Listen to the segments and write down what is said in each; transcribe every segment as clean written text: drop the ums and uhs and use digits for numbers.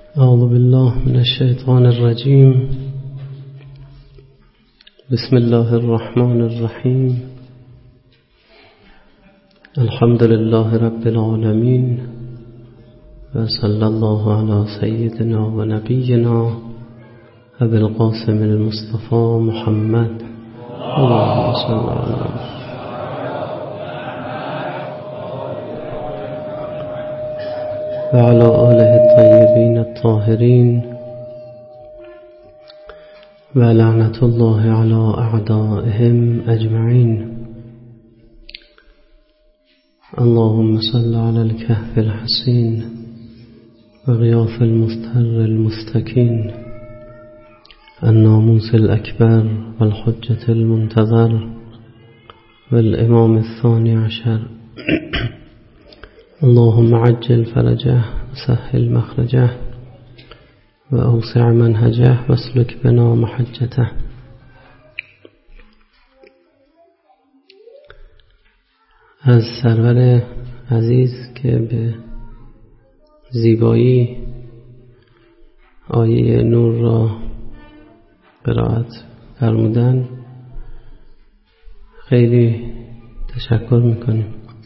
أعوذ بالله من الشيطان الرجيم. بسم الله الرحمن الرحيم. الحمد لله رب العالمين، وصلى الله على سيدنا ونبينا أبي القاسم المصطفى محمد. اللهم صل على وعلى آله الطيبين الطاهرين، ولعنة الله على أعدائهم أجمعين. اللهم صل على الكهف الحسين وغياث المستر المستكين، الناموس الأكبر والحجة المنتظر والإمام الثاني عشر. اللهم عجل فرجه وسهل مخرجه وأوسع منهجه واسلك بنا محجته. از سرور عزیز که به زیبایی آیه نور را قرائت فرمودن خیلی تشکر میکنیم.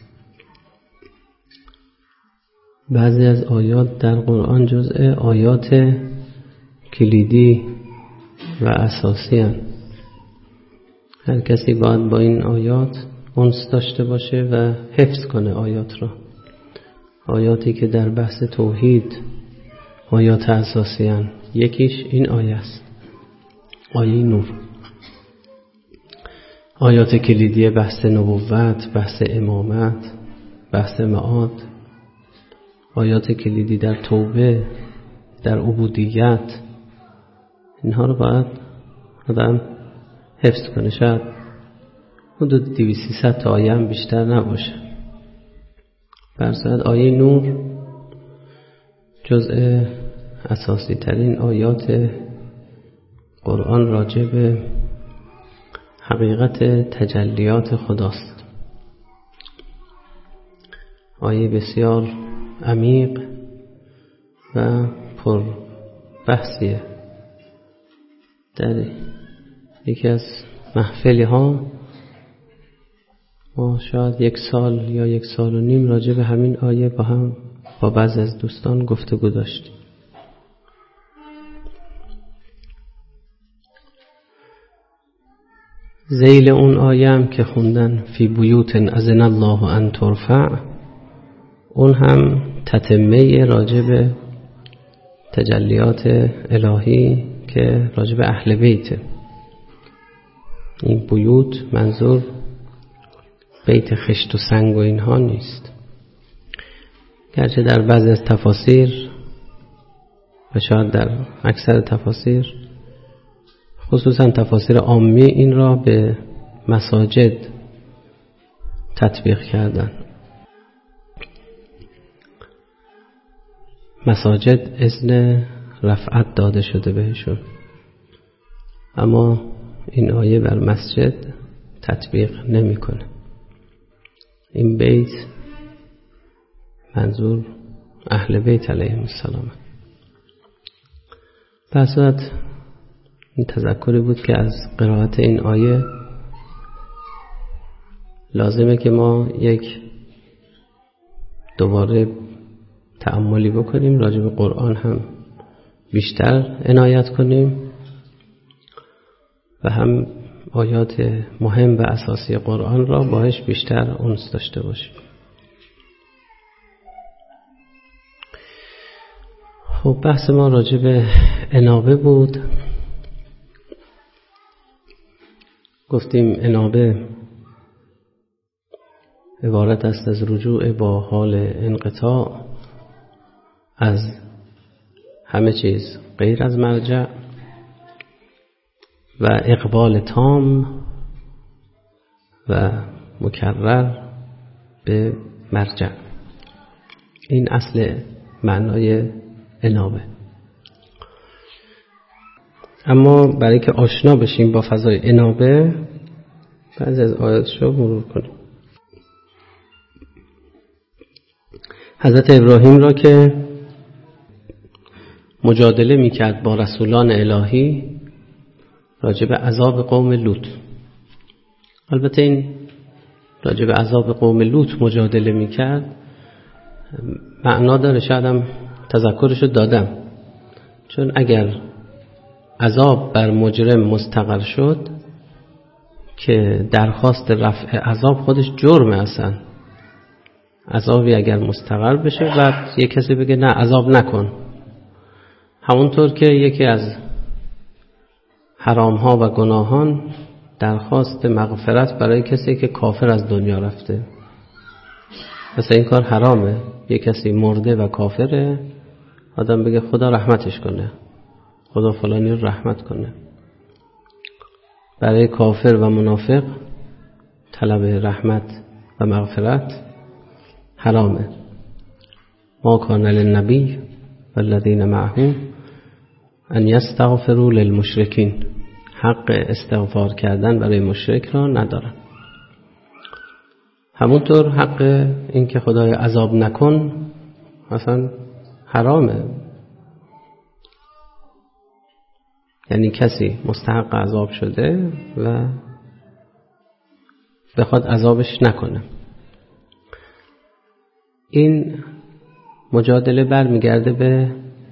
بعضی از آیات در قرآن جزء آیات کلیدی و اساسی هستند. هر کسی باید با این آیات انس داشته باشه و حفظ کنه آیات را. آیاتی که در بحث توحید آیات اساسی هستند. یکیش این آیه است، آیه نور. آیات کلیدی بحث نبوت، بحث امامت، بحث معاد. آیات کلیدی در توبه، در عبودیت. اینها رو باید آدم حفظ کنه. شاید حدود 200-300 تا آیه هم بیشتر نباشه. برصد آیه نور جزء اساسی ترین آیات قرآن راجع به حقیقت تجلیات خداست. آیه بسیار عمیق و پر بحثیه. در یکی از محفلی ها ما شاید 1 سال یا 1.5 سال راجع به همین آیه با بعضی از دوستان گفتگو داشتیم. ذیل اون آیه هم که خوندن فی بیوت اذن الله ان ترفع، اون هم تتمه راجع به تجلیات الهی که راجع به اهل بیت. این بیوت منظور بیت خشت و سنگ و اینها نیست، گرچه در بعضی از تفاسیر و شاید در اکثر تفاسیر، خصوصا تفاسیر عامی، این را به مساجد تطبیق کردن. مساجد اذن رفعت داده شده بهشون، اما این آیه بر مسجد تطبیق نمیکنه. این بیت منظور اهل بیت علیهم السلام. پس این تذکری بود که از قرائت این آیه لازمه که ما دوباره تأملی بکنیم، راجع به قرآن هم بیشتر عنایت کنیم و هم آیات مهم و اساسی قرآن را باهاش بیشتر انس داشته باشیم. خب بحث ما راجع به انابه بود. گفتیم انابه عبارت است از رجوع با حال انقطاع از همه چیز غیر از مرجع و اقبال تام و مکرر به مرجع. این اصل معنای انابه. اما برای که آشنا بشیم با فضای انابه بعضی از آیاتش رو مرور کنیم. حضرت ابراهیم را که مجادله میکرد با رسولان الهی راجع به عذاب قوم لوط. البته این راجع به عذاب قوم لوط مجادله میکرد معنا داره، شاید هم تذکرشو دادم، چون اگر عذاب بر مجرم مستقر شد که درخواست رفع عذاب خودش جرمه. اصلا عذابی اگر مستقر بشه بعد یک کسی بگه نه عذاب نکن، همونطور که یکی از حرامها و گناهان درخواست مغفرت برای کسی که کافر از دنیا رفته. مثلا این کار حرامه، یک کسی مرده و کافره، آدم بگه خدا رحمتش کنه، خدا فلانی رو رحمت کنه. برای کافر و منافق طلب رحمت و مغفرت حرامه. ما کان للنبی والذین معه ان یستغفروا للمشرکین، حق استغفار کردن برای مشرک را ندارن. همونطور حق این که خدای عذاب نکن اصلا حرامه. یعنی کسی مستحق عذاب شده و بخواد عذابش نکنه. این مجادله برمیگرده به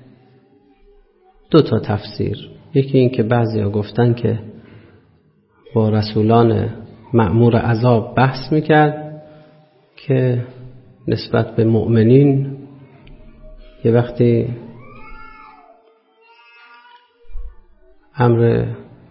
دو تا تفسیر. یکی این که بعضیا گفتن که با رسولان مأمور عذاب بحث میکرد که نسبت به مؤمنین یه وقتی امر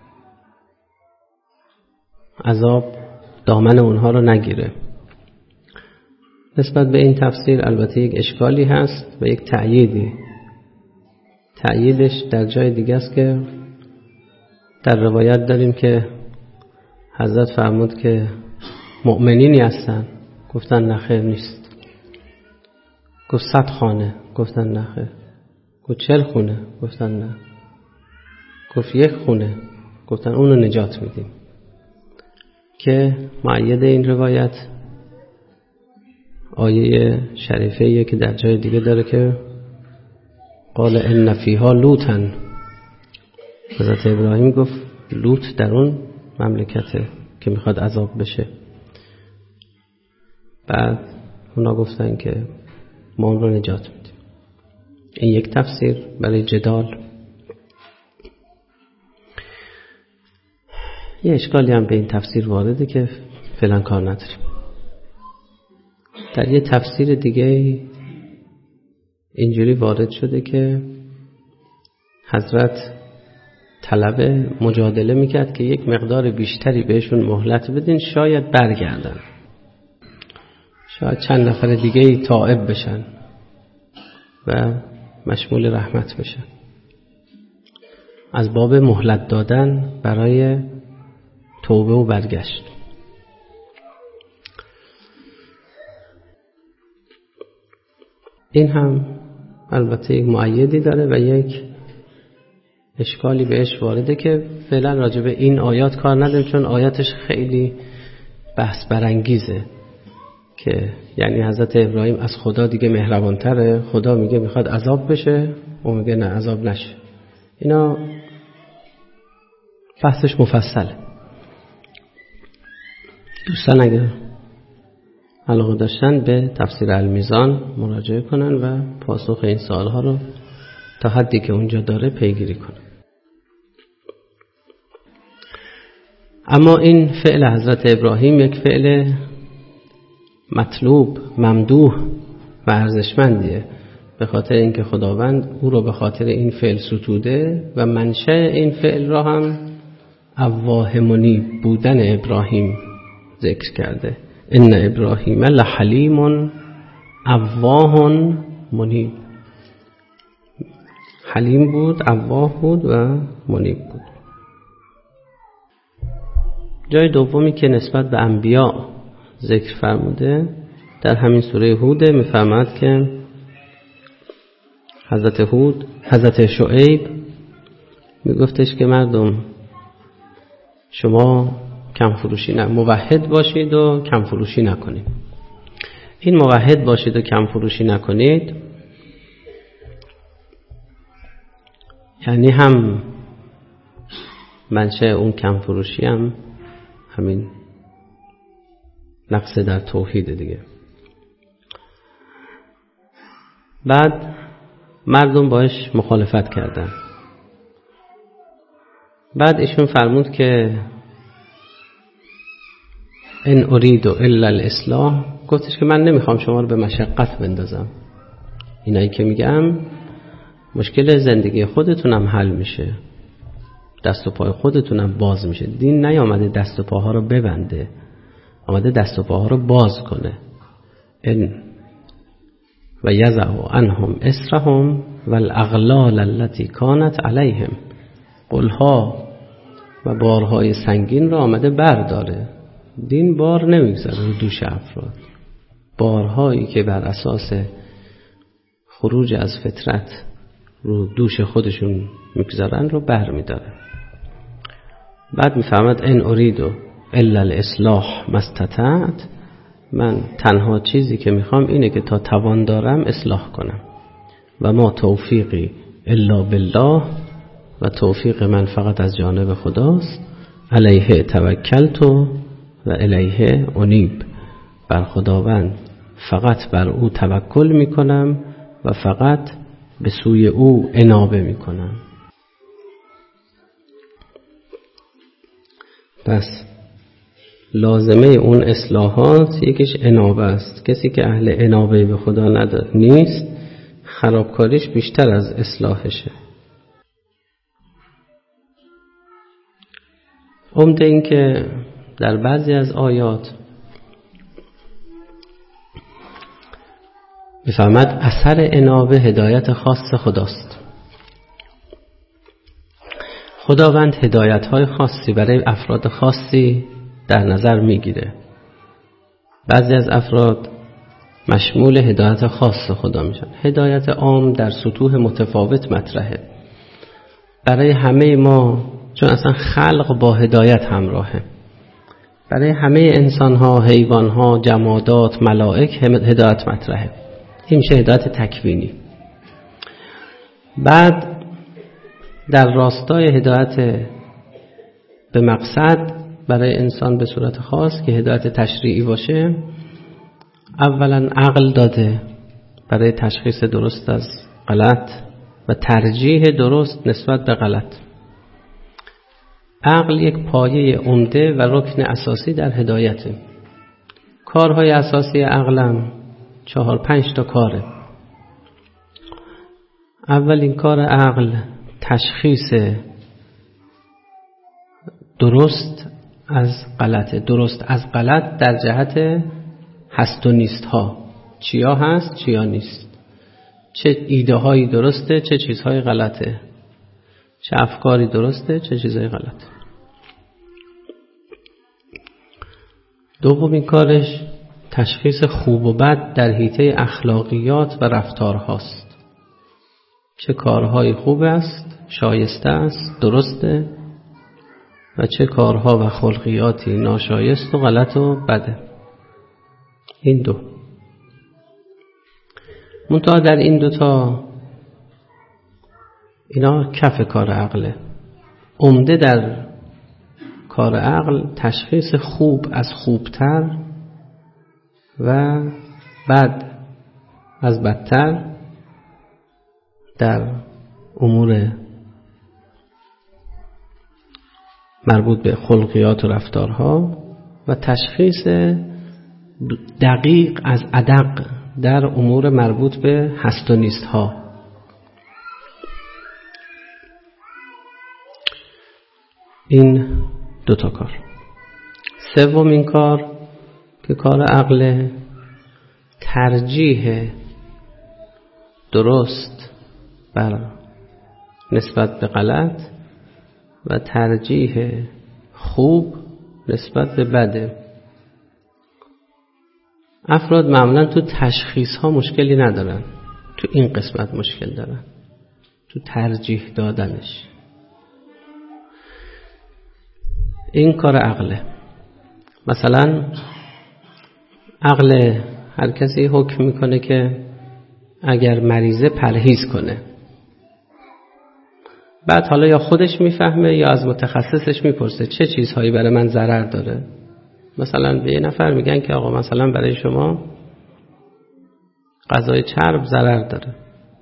عذاب دامن اونها رو نگیره. نسبت به این تفسیر البته یک اشکالی هست و یک تأییدی. تأییدش در جای دیگه است که در روایت داریم که حضرت فرمود که مؤمنینی هستن، گفتن نه خیر نیست. گفت 100 خانه، گفتن نه خیر. گفت 40 خونه، گفتن نه. گفت 1 خونه، گفتن اونو نجات میدیم. که مؤید این روایت آیه شریفه‌ایه که در جای دیگه داره که قال ان فیها لوطا، حضرت ابراهیم گفت لوط در اون مملکته که میخواد عذاب بشه. بعد اونا گفتن که ما اون رو نجات میدیم. این یک تفسیر برای جدال. یه اشکالی هم به این تفسیر وارده که فعلا کار نداریم. در یه تفسیر دیگه اینجوری وارد شده که حضرت طلب مجادله میکرد که یک مقدار بیشتری بهشون مهلت بدین، شاید برگردن، شاید چند نفر دیگه تائب بشن و مشمول رحمت بشن. از باب مهلت دادن برای توبه و برگشت. این هم البته یک مؤیدی داره و یک اشکالی بهش وارده که فعلا راجع به این آیات کار نداریم، چون آیاتش خیلی بحث برانگیزه که یعنی حضرت ابراهیم از خدا دیگه مهربانتره، خدا میگه میخواد عذاب بشه، اون میگه نه عذاب نشه. اینا بحثش مفصله. دوستان اگر علاقه داشتن به تفسیر المیزان مراجعه کنن و پاسخ این سوالها رو تا حدی که اونجا داره پیگیری کنن. اما این فعل حضرت ابراهیم یک فعل مطلوب، ممدوح و ارزشمندیه، به خاطر اینکه خداوند او رو به خاطر این فعل ستوده و منشأ این فعل را هم اواه منیب بودن ابراهیم ذکر کرده. ان ابراهیم لحلیم اواه منیب. حلیم بود، اواه بود و منیب بود. جای دومی که نسبت به انبیا ذکر فرموده در همین سوره هود میفرماد که حضرت شعیب میگفتش که مردم شما کم فروشی موحد باشید و کم فروشی نکنید. این موحد باشید و کم فروشی نکنید یعنی هم منشه اون کم فروشی هم همین نقص در توحید دیگه. بعد مردم باش مخالفت کردن. بعد ایشون فرمود که ان اريد الا الاصلاح، گفتش که من نمیخوام شما رو به مشقت بندازم، اینایی که میگم مشکل زندگی خودتونم حل میشه، دست و پای خودتونم باز میشه. دین نیامده دست و پاها رو ببنده، آمده دست و پاها رو باز کنه. ان و یضع عنهم اسرهم والاغلال التي كانت عليهم، قلها و بارهای سنگین را آمده برداره. دین بار نمیگذاره رو دوش افراد، بارهایی که بر اساس خروج از فطرت رو دوش خودشون میگذارن رو بر میداره. بعد میفهمد ان اريد الا الاصلاح ما استطعت، من تنها چیزی که میخوام اینه که تا توان دارم اصلاح کنم. و ما توفیقی الا بالله، و توفیق من فقط از جانب خداست. علیه توکلت و الیه انیب، بر خداوند فقط بر او توکل میکنم و فقط به سوی او انابه میکنم. پس لازمه اون اصلاحات یکیش انابه است. کسی که اهل انابه به خدا نیست، خرابکاریش بیشتر از اصلاحشه. عمده این که در بعضی از آیات میفهمد اثر انابه هدایت خاص خداست. خداوند هدایت‌های خاصی برای افراد خاصی در نظر میگیره. بعضی از افراد مشمول هدایت خاص خدا میشن. هدایت عام در سطوح متفاوت مطرحه برای همه ما، چون اصلا خلق با هدایت همراهه. برای همه انسان‌ها، حیوان‌ها، جمادات، ملائک هدایت مطرحه. این میشه هدایت تکوینی. بعد در راستای هدایت به مقصد برای انسان به صورت خاص که هدایت تشریعی باشه، اولا عقل داده برای تشخیص درست از غلط و ترجیح درست نسبت به غلط. عقل یک پایه عمده و رکن اساسی در هدایته. کارهای اساسی عقلم 4-5 تا کاره. اولین کار عقل تشخیص درست از غلطه. درست از غلط در جهت هست و نیست ها، چیا هست چیا نیست، چه ایده هایی درسته چه چیزهای غلطه، چه افکاری درسته چه چیزهای غلطه. دومین کارش تشخیص خوب و بد در حیطه اخلاقیات و رفتار هاست. چه کارهای خوب است، شایسته است، درسته، و چه کارها و خلقیاتی ناشایست و غلط و بده. این دو. منتها در این دوتا اینا کف کار عقله. عمده در کار عقل تشخیص خوب از خوبتر و بد از بدتر در امور مربوط به خلقیات و رفتارها، و تشخیص دقیق از ادق در امور مربوط به هست و نیست ها. این دوتا کار. سومین کار که کار عقل، ترجیح درست بر نسبت به غلط و ترجیح خوب نسبت به بده. افراد معمولا تو تشخیص ها مشکلی ندارن، تو این قسمت مشکل دارن، تو ترجیح دادنش. این کار عقله. مثلا عقل هر کسی حکم میکنه که اگر مریضه پرهیز کنه، بعد حالا یا خودش میفهمه یا از متخصصش میپرسه چه چیزهایی برای من ضرر داره. مثلا به یه نفر میگن که آقا مثلا برای شما غذای چرب ضرر داره،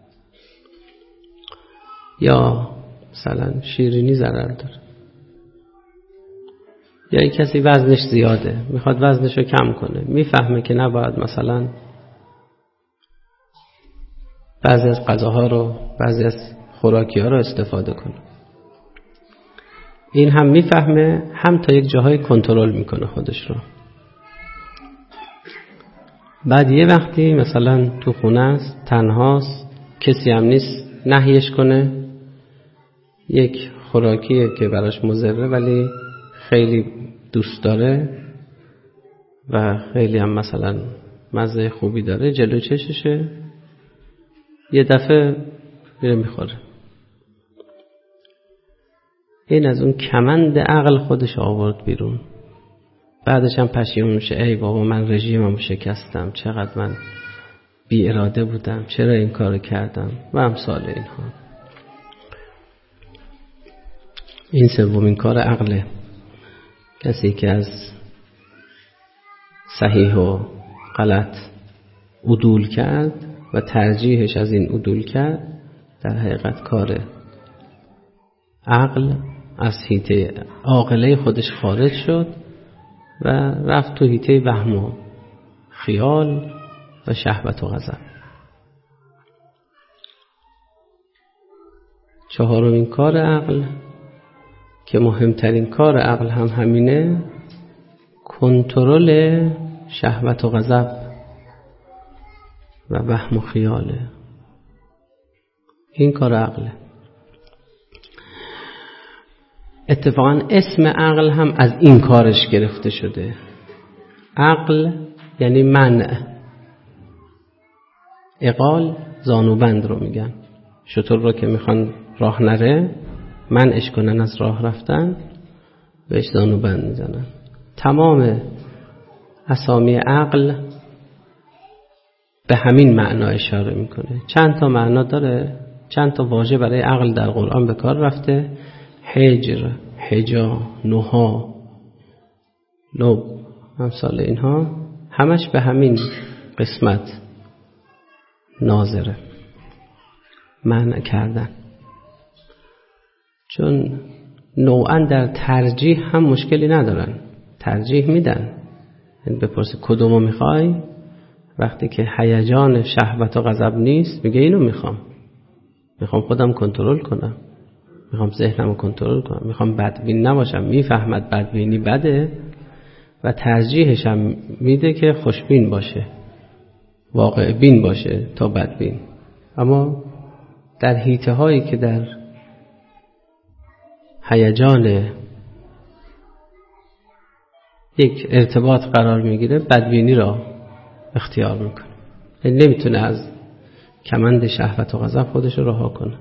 یا مثلا شیرینی ضرر داره، یا یک کسی وزنش زیاده میخواد وزنش رو کم کنه، میفهمه که نباید مثلا بعضی از غذاها رو، بعضی از خوراکی ها رو استفاده کنه. این هم میفهمه، هم تا یک جاهای کنترل میکنه خودش رو. بعد یه وقتی مثلا تو خونه است، تنهاست، کسی هم نیست نهیش کنه، یک خوراکیه که براش مضره ولی خیلی دوست داره و خیلی هم مثلا مزه خوبی داره، جلو چششه، یه دفعه میره میخوره. این از اون کمند عقل خودش آورد بیرون. بعدش هم پشیمون میشه، ای بابا من رژیمم شکستم، چقدر من بی اراده بودم، چرا این کارو کردم و امثال اینها. این سومین کار عقله. کسی که از صحیح و غلط عدول کرد و ترجیحش از این عدول کرد، در حقیقت کار عقل از حیطه عاقله خودش خارج شد و رفت تو حیطه وهم و خیال و شهوت و غضب. چهارمین کار عقل که مهمترین کار عقل هم همینه، کنترل شهوت و غضب و وهم و خیاله. این کار عقله. اتفاقا اسم عقل هم از این کارش گرفته شده. عقل یعنی منع. عقال زانوبند رو میگن. شتر رو که میخوان راه نره، منعش کنن از راه رفتن، بهش زانوبند میزنن. تمام اسامی عقل به همین معنا اشاره میکنه. چند تا معنا داره، چند تا واژه برای عقل در قرآن به کار رفته: حجر، حجا، نها، لب، امثال اینها، همش به همین قسمت ناظره، منع کردن. چون نوعا در ترجیح هم مشکلی ندارن، ترجیح میدن. بپرسه کدومو میخوای، وقتی که هیجان شهوت و غضب نیست میگه اینو میخوام خودم کنترل کنم، میخوام ذهنمو کنترل کنم، میخوام بدبین نباشم. میفهمد بدبینی بده و ترجیحش هم میده که خوشبین باشه، واقع بین باشه تا بدبین. اما در حیطه هایی که در هیجان یک ارتباط قرار میگیره، بدبینی را اختیار میکنه. نمیتونه از کمند شهوت و غضب خودش رو رها کنه.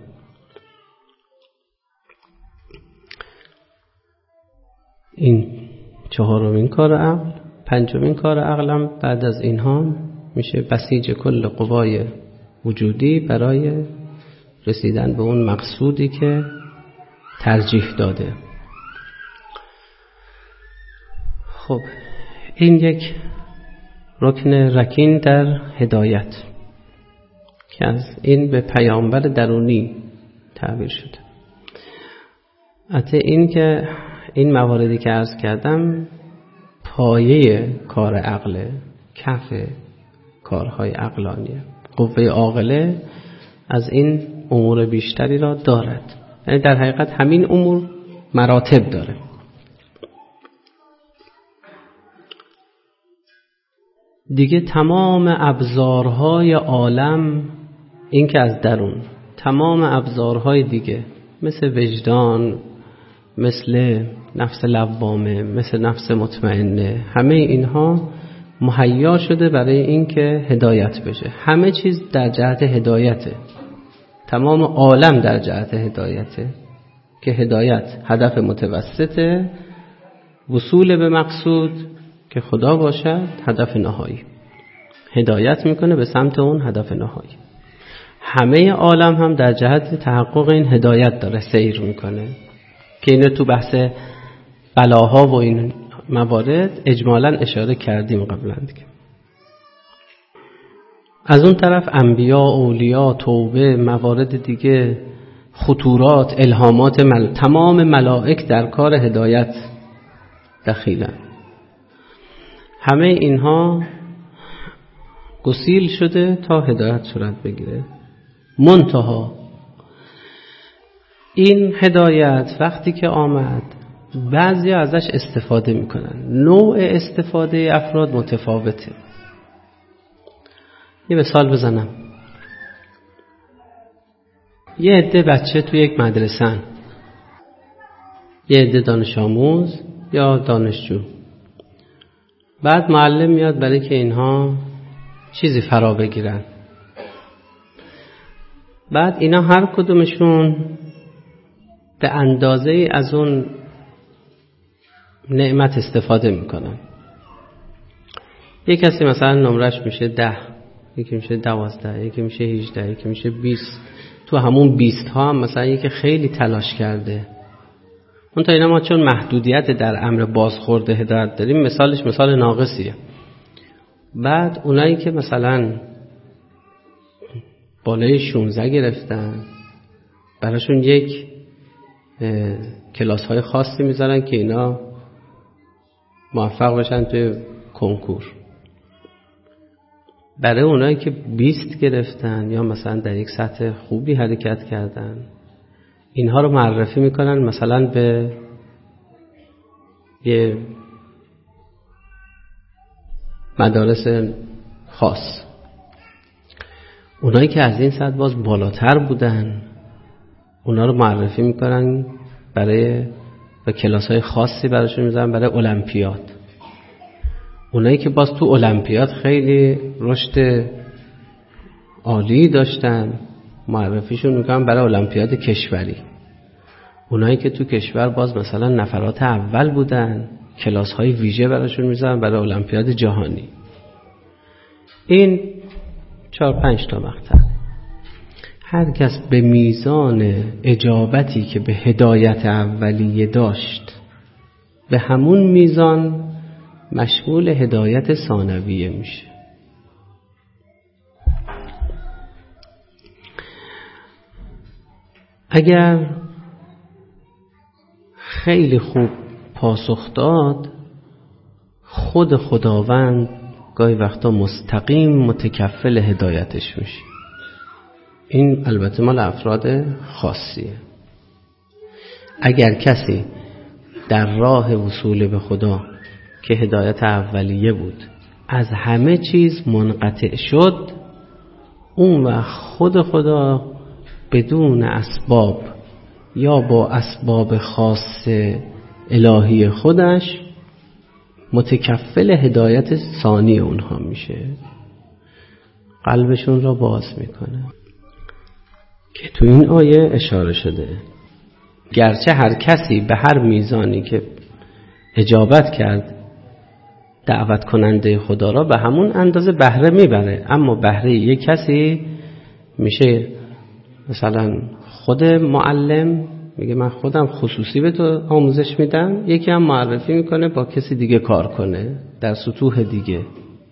این چهارمین کار عقل. پنجمین کار عقلم بعد از اینها میشه بسیج کل قوای وجودی برای رسیدن به اون مقصودی که ترجیح داده. خب این یک رکن رکین در هدایت که از این به پیامبر درونی تعبیر شده. البته این که این مواردی که عرض کردم پایه کار عقله، کف کارهای عقلانیه. قوه عاقله از این امور بیشتری را دارد. یعنی در حقیقت همین امور مراتب داره. دیگه تمام ابزارهای عالم، این که از درون، تمام ابزارهای دیگه مثل وجدان، مثل نفس لوامه، مثل نفس مطمئنه، همه اینها مهیا شده برای این که هدایت بشه. همه چیز در جهت هدایته. تمام عالم در جهت هدایته که هدایت هدف متوسطه، وصول به مقصود که خدا باشد هدف نهایی. هدایت میکنه به سمت اون هدف نهایی. همه عالم هم در جهت تحقق این هدایت داره سیر میکنه که اینو تو بحث بلاها و این موارد اجمالاً اشاره کردیم قبلا دیگه. از اون طرف انبیا، اولیا، توبه، موارد دیگه، خطورات، الهامات تمام ملائک در کار هدایت دخیلن. همه اینها گسیل شده تا هدایت صورت بگیره. منتها این هدایت وقتی که آمد بعضی ازش استفاده میکنن. نوع استفاده افراد متفاوته. یه مثال بزنم. یه عده بچه تو یک مدرسه، یه عده دانش آموز یا دانشجو. بعد معلم میاد برای که اینها چیزی فرا بگیرن. بعد اینا هر کدومشون به اندازه از اون نعمت استفاده میکنن. یک کسی مثلا نمرش میشه 10، یکی میشه 12، یکی میشه 18، یکی میشه 20. تو همون 20 ها هم مثلا یکی خیلی تلاش کرده. اون تا اینا ما چون محدودیت در امر بازخورد هدایت داریم، مثالش مثال ناقصیه. بعد اونایی که مثلا بالای 16 گرفتن، براشون یک کلاس های خاصی میذارن که اینا موفق بشن توی کنکور. برای اونایی که 20 گرفتن یا مثلا در یک سطح خوبی حرکت کردن، اینها رو معرفی میکنن مثلا به یه مدارس خاص. اونایی که از این سطح باز بالاتر بودن، اونا رو معرفی میکنن برای به کلاس‌های خاصی براشون میذارن برای المپیاد. اونایی که باز تو المپیاد خیلی رشد عالی داشتن، معرفیشون میکنن برای المپیاد کشوری. اونایی که تو کشور باز مثلا نفرات اول بودن، کلاس‌های ویژه براشون میذارن برای المپیاد جهانی. این 4-5 تا مقطع. هر کس به میزان اجابتی که به هدایت اولیه داشت، به همون میزان مشمول هدایت ثانویه میشه. اگر خیلی خوب پاسخ داد، خود خداوند گاهی وقتا مستقیم متکفل هدایتش میشه. این البته مال افراد خاصیه. اگر کسی در راه وصول به خدا که هدایت اولیه بود از همه چیز منقطع شد، اون وقت خود خدا بدون اسباب یا با اسباب خاص الهی خودش متکفل هدایت ثانی اونها میشه، قلبشون را باز میکنه که تو این آیه اشاره شده. گرچه هر کسی به هر میزانی که اجابت کرد دعوت کننده خدا را به همون اندازه بهره میبره، اما بهره یک کسی میشه مثلا خود معلم میگه من خودم خصوصی به تو آموزش میدم، یکی هم معرفی میکنه با کسی دیگه کار کنه در سطوح دیگه.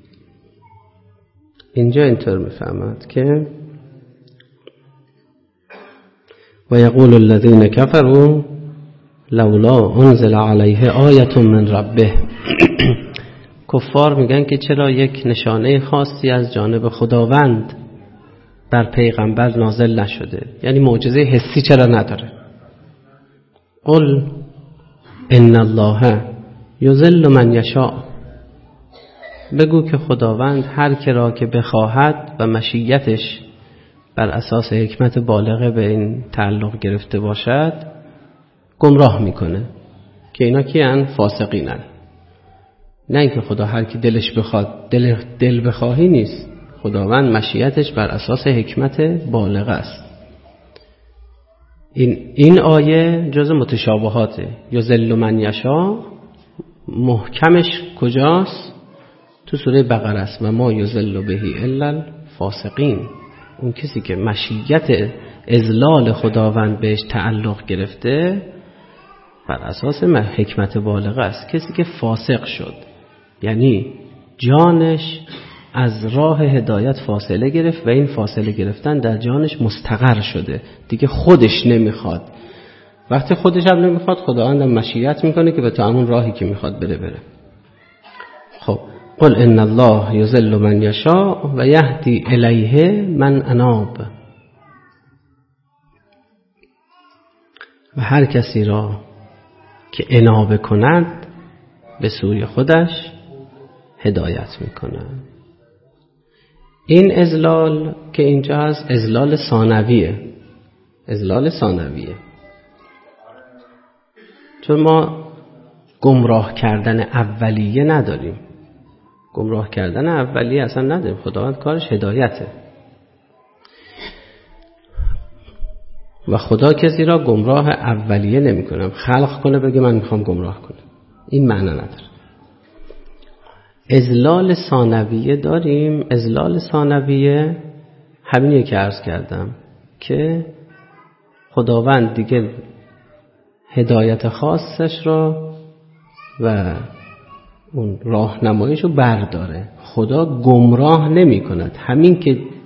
اینجا اینطور میفهمد که و یقول الذین کفروا لولا انزل علیه آیه من ربه. کفار میگن که چرا یک نشانه خاصی از جانب خداوند بر پیغمبر نازل نشده، یعنی معجزه حسی چرا نداره. قل ان الله یضل من یشاء. بگو که خداوند هر که را که بخواهد و مشیتش بر اساس حکمت بالغه به این تعلق گرفته باشد گمراه میکنه. که اینا کیان؟ فاسقینن. نه اینکه خدا هر کی دلش بخواد دل بخواهی نیست، خداوند مشیتش بر اساس حکمت بالغه است. این آیه جز متشابهاته. یضل من یشاء محکمش کجاست؟ تو سوره بقره است. و ما یضل به الا الفاسقین. اون کسی که مشیت اذلال خداوند بهش تعلق گرفته بر اساس حکمت بالغه است. کسی که فاسق شد یعنی جانش از راه هدایت فاصله گرفت و این فاصله گرفتن در جانش مستقر شده، دیگه خودش نمیخواد. وقتی خودش هم نمیخواد خداوند هم مشیت میکنه که به تو همون راهی که میخواد بره. خب قل ان الله یضل من یشاء و یهدی الیه من اناب. و هر کسی را که انابه کند به سوی خودش هدایت میکنه. این اذلال که اینجا هست اذلال ثانویه. چون ما گمراه کردن اولیه نداریم. گمراه کردن اولیه اصلا نداریم. خداوند کارش هدایته و خدا کسی را گمراه اولیه نمی کنه. خلق کنه بگه من میخوام گمراه کنم، این معنی نداره. اذلال ثانویه داریم. اذلال ثانویه همینیه که عرض کردم که خداوند دیگه هدایت خاصش را و اون راهنماییش رو برداره. خدا گمراه نمی کند. همین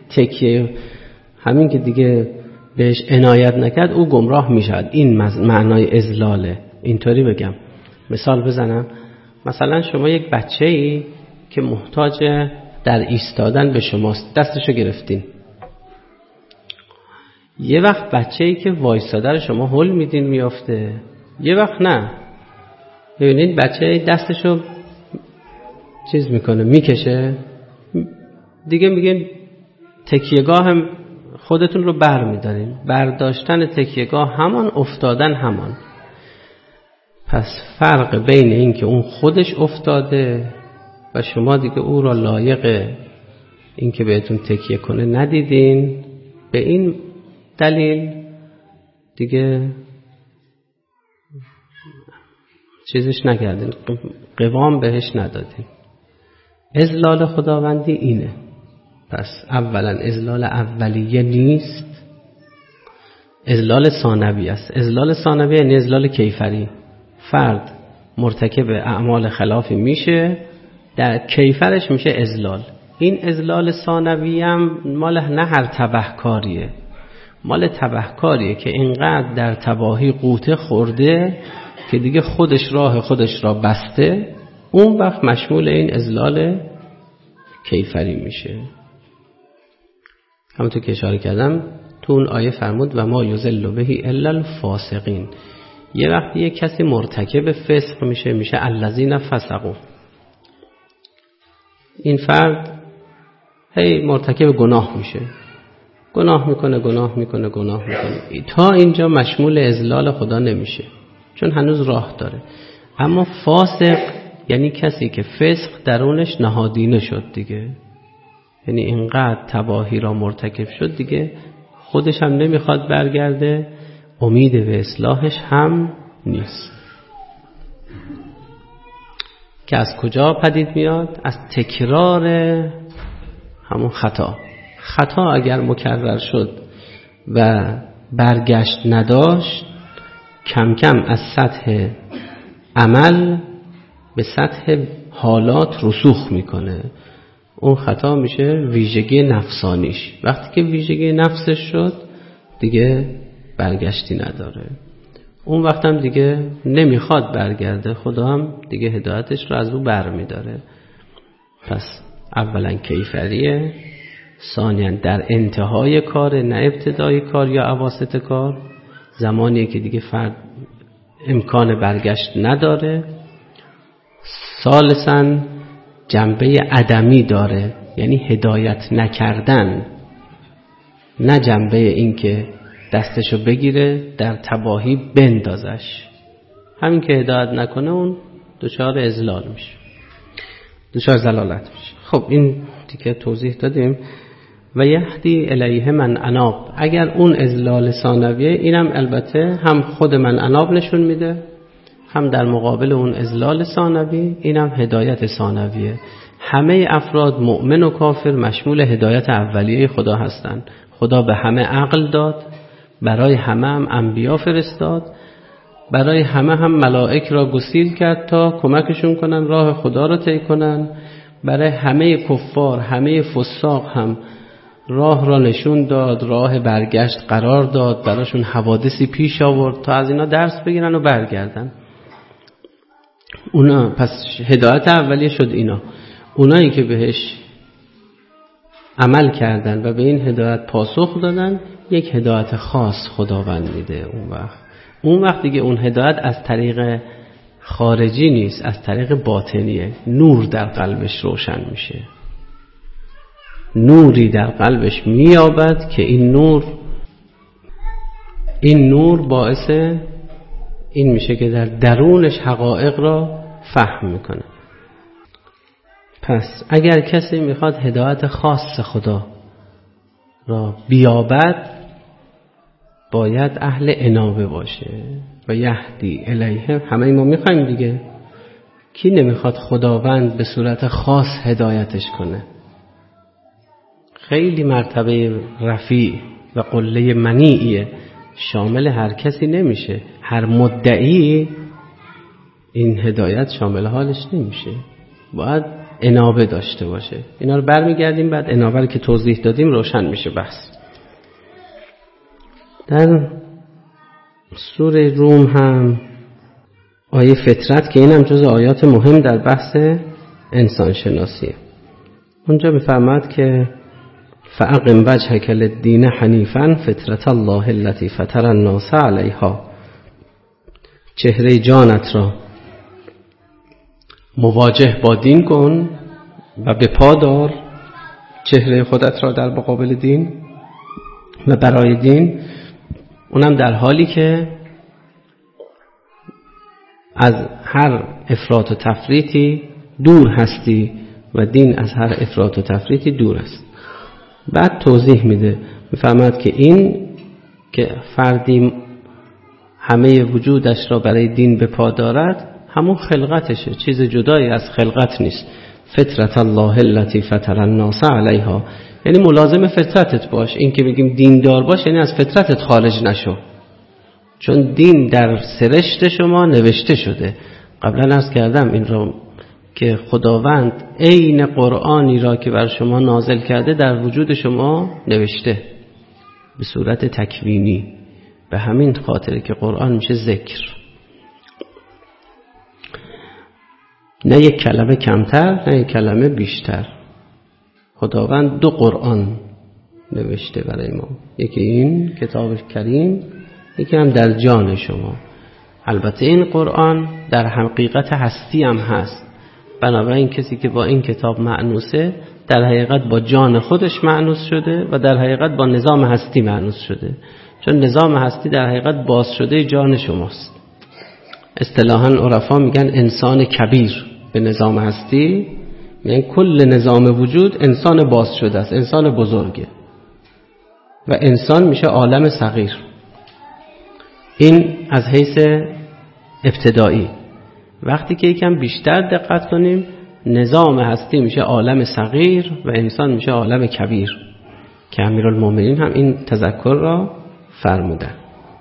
که دیگه بهش عنایت نکرد او گمراه می شود. این معنای اذلاله. اینطوری بگم، مثال بزنم. مثلا شما یک بچه‌ای که محتاج در ایستادن به شماست، دستشو گرفتین. یه وقت بچه‌ای که وایساده رو شما هل میدین میافته، یه وقت نه. ببینید بچه‌ای دستشو چیز میکنه میکشه، دیگه میگن تکیهگاه هم خودتون رو بر میدارین. برداشتن تکیهگاه همان، افتادن همان. پس فرق بین این که اون خودش افتاده و شما دیگه او را لایق این که بهتون تکیه کنه ندیدین، به این دلیل دیگه چیزش نکردین، قوام بهش ندادین. اذلال خداوندی اینه. پس اولا اذلال اولیه نیست، اذلال ثانویه است. اذلال ثانویه یعنی اذلال کیفری. فرد مرتکب اعمال خلافی میشه، در کیفرش میشه اذلال. این اذلال ثانویه هم مال نه هر تبهکاریه، مال تبهکاریه که اینقدر در تباهی قوطه خورده که دیگه راه خودش را بسته، اون وقت مشمول این اذلال کیفری میشه. همونطور که اشاره کردم تو اون آیه فرمود و ما یضل به الا الفاسقین. یه وقتی یه کسی مرتکب فسق میشه الذین فسقوا. این فرد هی مرتکب گناه میشه، گناه میکنه تا اینجا مشمول اذلال خدا نمیشه چون هنوز راه داره. اما فاسق یعنی کسی که فسق درونش نهادینه شد دیگه، یعنی اینقدر تباهی را مرتکب شد دیگه خودش هم نمیخواد برگرده، امید به اصلاحش هم نیست. که از کجا پدید میاد؟ از تکرار همون خطا اگر مکرر شد و برگشت نداشت، کم کم از سطح عمل به سطح حالات رسوخ میکنه. اون خطا میشه ویژگی نفسانیش. وقتی که ویژگی نفسش شد دیگه برگشتی نداره، اون وقت هم دیگه نمیخواد برگرده، خدا هم دیگه هدایتش رو از او بر میداره. پس اولا کیفریه، ثانیا در انتهای کار نه ابتدای کار یا اواسط کار، زمانیه که دیگه فرد امکان برگشت نداره. ثالثا جنبه عدمی داره، یعنی هدایت نکردن، نه جنبه این که دستشو بگیره در تباهی بندازش. همین که هدایت نکنه اون دچار اذلال میشه، دچار ضلالت میشه. خب این دیگه توضیح دادیم. و یهدی الیه من اناب. اگر اون اذلال ثانویه، اینم البته هم خود من اناب نشون میده، هم در مقابل اون اذلال ثانوی اینم هدایت ثانویه. همه افراد مؤمن و کافر مشمول هدایت اولیه خدا هستند. خدا به همه عقل داد، برای همه هم انبیا فرستاد، برای همه هم ملائک را گسیل کرد تا کمکشون کنن راه خدا را طی کنن. برای همه کفار، همه فساق هم راه را نشون داد، راه برگشت قرار داد، براشون حوادثی پیش آورد تا از اینا درس بگیرن و برگردن. اونا پس هدایت اولیه شد اینا. اونایی که بهش عمل کردن و به این هدایت پاسخ دادن، یک هدایت خاص خداوند میده. اون وقت دیگه اون هدایت از طریق خارجی نیست، از طریق باطنیه. نور در قلبش روشن میشه، نوری در قلبش میابد که این نور باعث این میشه که در درونش حقایق را فهم میکنه. پس اگر کسی میخواد هدایت خاص خدا را بیابد، باید اهل انابه باشه و یهدی الیه. همه ما میخوایم دیگه، کی نمیخواد خداوند به صورت خاص هدایتش کنه؟ خیلی مرتبه رفیع و قله منیعیه، شامل هر کسی نمیشه. هر مدعی این هدایت شامل حالش نمیشه، باید انابه داشته باشه. اینا رو برمیگردیم بعد انابه رو که توضیح دادیم روشن میشه بحث. در سوره روم هم آیه فطرت که اینم جز آیات مهم در بحث انسان شناسیه، اونجا میفرماد که فاقم وجهک للدین حنیفا فطرت الله التي فطر الناس علیها. چهره جانت را مواجه با دین کن و به پا دار چهره خودت را در مقابل دین و برای دین، اونم در حالی که از هر افراط و تفریطی دور هستی و دین از هر افراط و تفریطی دور است. بعد توضیح میده، میفهمد که این که فردی همه وجودش را برای دین به پا دارد همون خلقتشه، چیز جدایی از خلقت نیست. فطرت الله التي فطر الناس علیها، یعنی ملازم فطرتت باش. این که بگیم دیندار باش یعنی از فطرتت خارج نشو، چون دین در سرشت شما نوشته شده. قبلا عرض کردم این را که خداوند عین قرآنی را که بر شما نازل کرده در وجود شما نوشته به صورت تکوینی. به همین خاطره که قرآن میشه ذکر، نه یک کلمه کمتر نه یک کلمه بیشتر. خداوند 2 قرآن نوشته برای ما، یکی این کتاب کریم، یکی هم در جان شما. البته این قرآن در حقیقت هستی هم هست، بنابراین کسی که با این کتاب مأنوسه در حقیقت با جان خودش مأنوس شده و در حقیقت با نظام هستی مأنوس شده، چون نظام هستی در حقیقت باز شده جان شماست. اصطلاحاً عرفا میگن انسان کبیر به نظام هستی، یعنی کل نظام وجود انسان باز شده است، انسان بزرگه و انسان میشه عالم صغیر. این از حیث ابتدایی. وقتی که یکم بیشتر دقت کنیم، نظام هستی میشه عالم صغیر و انسان میشه عالم کبیر، که امیرالمومنین هم این تذکر را فرمودن.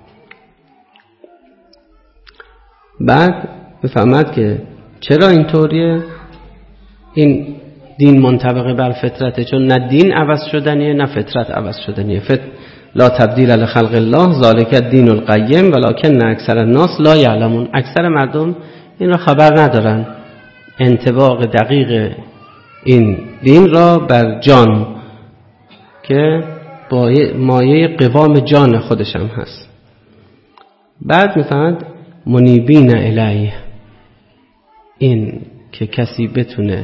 بعد بفهمد که چرا اینطوریه. این دین منطبق بر فطرته، چون نه دین عوض شدنیه نه فطرت عوض شدنیه. لا تبدیل لخلق الله ذالک الدین القیم ولکن اکثر الناس لا یعلمون. اکثر مردم این را خبر ندارن. انطباق دقیق این دین را بر جان که مایه قوام جان خودشم هست. بعد میفهمد منیبین الیه، این که کسی بتونه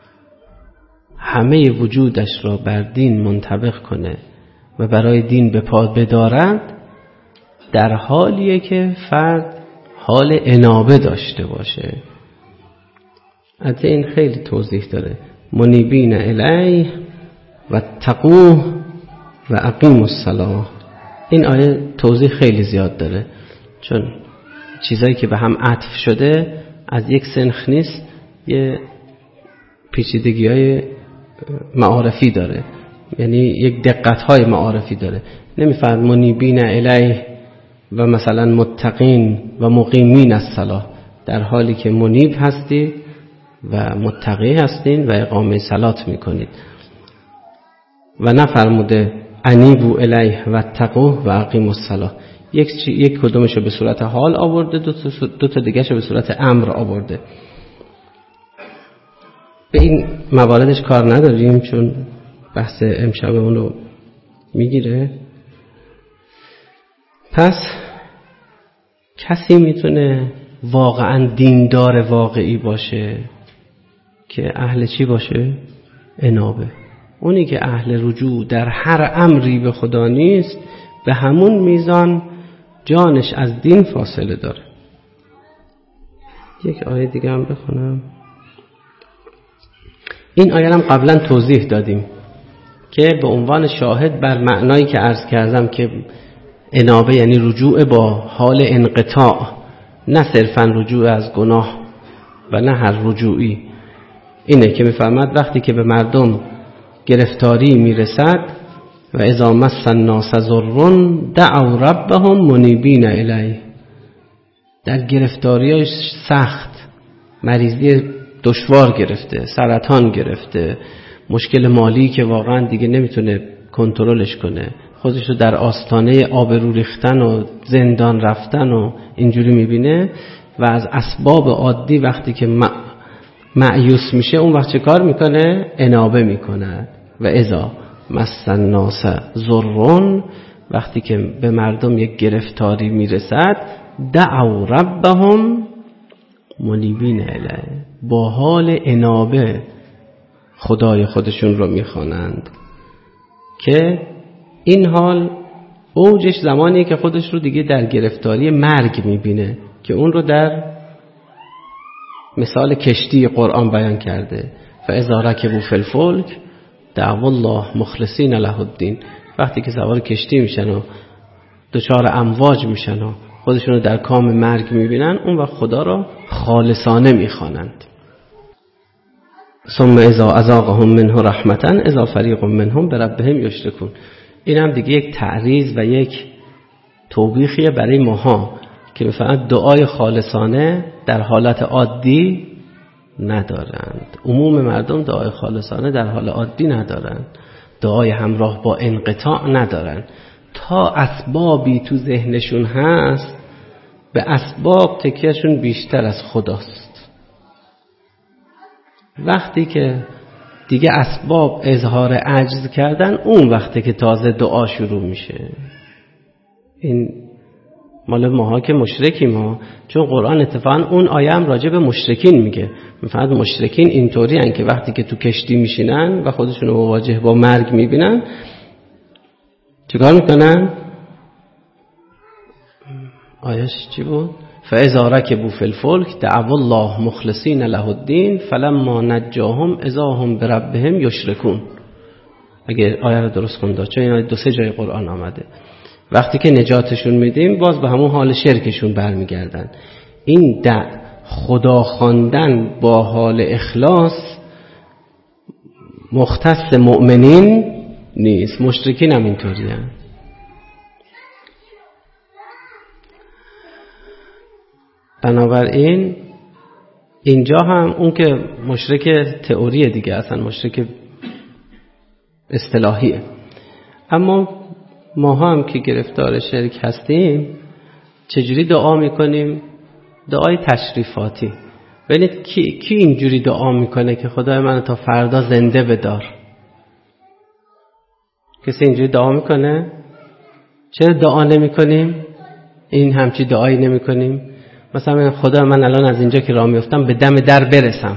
همه وجودش را بر دین منطبق کنه و برای دین به پا بدارد، در حالیه که فرد حال انابه داشته باشه. حتی این خیلی توضیح داره. منیبین الیه و تقوه و اقیموا الصلاة. این آیه توضیح خیلی زیاد داره، چون چیزایی که به هم عطف شده از یک سنخ نیست. یه پیچیدگی‌های معارفی داره، یعنی یک دقت‌های معارفی داره. نمی‌فرماید منیبین الیه و مثلا متقین و مقیمین الصلاة، در حالی که منیب هستید و متقی هستین و اقامه صلات میکنید. و نفرموده انیبو الیه و اتقوه و اقیموا الصلاة. یک کدومشو به صورت حال آورده، دو تا دیگه‌شو به صورت امر آورده. به این مواردش کار نداریم چون بحث امشبمون رو میگیره. پس کسی میتونه واقعا دیندار واقعی باشه که اهل چی باشه؟ انابه. اونی که اهل رجوع در هر امری به خدا نیست، به همون میزان جانش از دین فاصله داره. یک آیه دیگه هم بخونم. این آیه هم قبلا توضیح دادیم که به عنوان شاهد بر معنایی که عرض کردم که انابه یعنی رجوع با حال انقطاع، نه صرفا رجوع از گناه و نه هر رجوعی. اینه که میفهمد وقتی که به مردم گرفتاری میرسد و اذا مس الناس ضر دعوا ربهم منیبین الیه، در گرفتاری‌های سخت، مریضی دشوار گرفته، سرطان گرفته، مشکل مالی که واقعا دیگه نمیتونه کنترلش کنه، خودش رو در آستانه آبرو ریختن و زندان رفتن و اینجوری میبینه و از اسباب عادی وقتی که مایوس میشه، اون وقت چه کار میکنه؟ انابه میکنه. و اذا مس الناس ضر، وقتی که به مردم یک گرفتاری میرسد، دعوا ربهم منیبین الیه، با حال انابه خدای خودشون رو میخوانند. که این حال اوجش زمانیه که خودش رو دیگه در گرفتاری مرگ میبینه که اون رو در مثال کشتی قرآن بیان کرده. فاذا رکبوا فی الفلک دعوا الله مخلصین له الدین. وقتی که سوار کشتی میشن و دچار امواج میشن و خودشون رو در کام مرگ میبینن، اون وقت خدا رو خالصانه میخوانند. ثم اذا اذاقهم منه رحمتا اذا فریق منهم بربهم یشرکون. این هم دیگه یک تعریض و یک توبیخیه برای ماها که بفهمند دعای خالصانه در حالت عادی ندارند. عموم مردم دعای خالصانه در حال عادی ندارند، دعای همراه با انقطاع ندارند. تا اسبابی تو ذهنشون هست، به اسباب تکیهشون بیشتر از خداست. وقتی که دیگه اسباب اظهار عجز کردن، اون وقتی که تازه دعا شروع میشه. این مال ماها که مشرکیم ها، چون قرآن اتفاقا اون آیه هم راجع به مشرکین میگه. میفهمد مشرکین اینطوری هن که وقتی که تو کشتی میشینن و خودشون رو مواجه با مرگ میبینن، چیکار میکنن؟ آیهش چی بود؟ فاذا رکبوا فی الفلک دعوا الله مخلصین له الدین فلما نجاهم اذا هم بربهم یشرکون. اگه آیه رو درست خوندم، چون این دو سه جای قرآن آمده. وقتی که نجاتشون میدیم، باز به همون حال شرکشون برمیگردن. این خدا خواندن با حال اخلاص مختص مؤمنین نیست، مشرکین هم اینطوری هستند. بنابراین اینجا هم اون که مشرک تئوریه دیگه، اصلا مشرک اصطلاحیه. اما ما هم که گرفتار شرک هستیم، چجوری دعا میکنیم؟ دعای تشریفاتی. ببینید کی اینجوری دعا میکنه که خدای من تا فردا زنده بدار؟ کسی اینجوری دعا میکنه؟ چرا دعا نمیکنیم؟ این همچی دعایی نمیکنیم؟ مثلا خدا من الان از اینجا که راه میفتم به دم در برسم.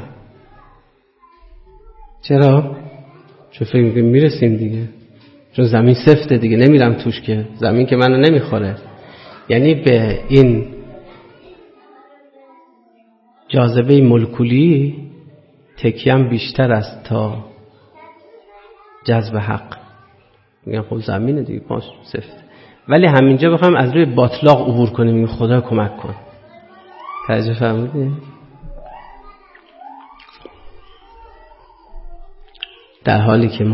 چرا؟ چون فکر میکنیم میرسیم دیگه، چون زمین سفته دیگه، نمیرم توش که زمین که منو نمیخوره. یعنی به این جاذبه ملکولی تکیم بیشتر است تا جذب حق. میگن خب زمینه دیگه، پاش سفته. ولی همینجا بخوام از روی باطلاق عبور کنیم، میگه خدا کمک کن. توجه فرمودید؟ در حالی که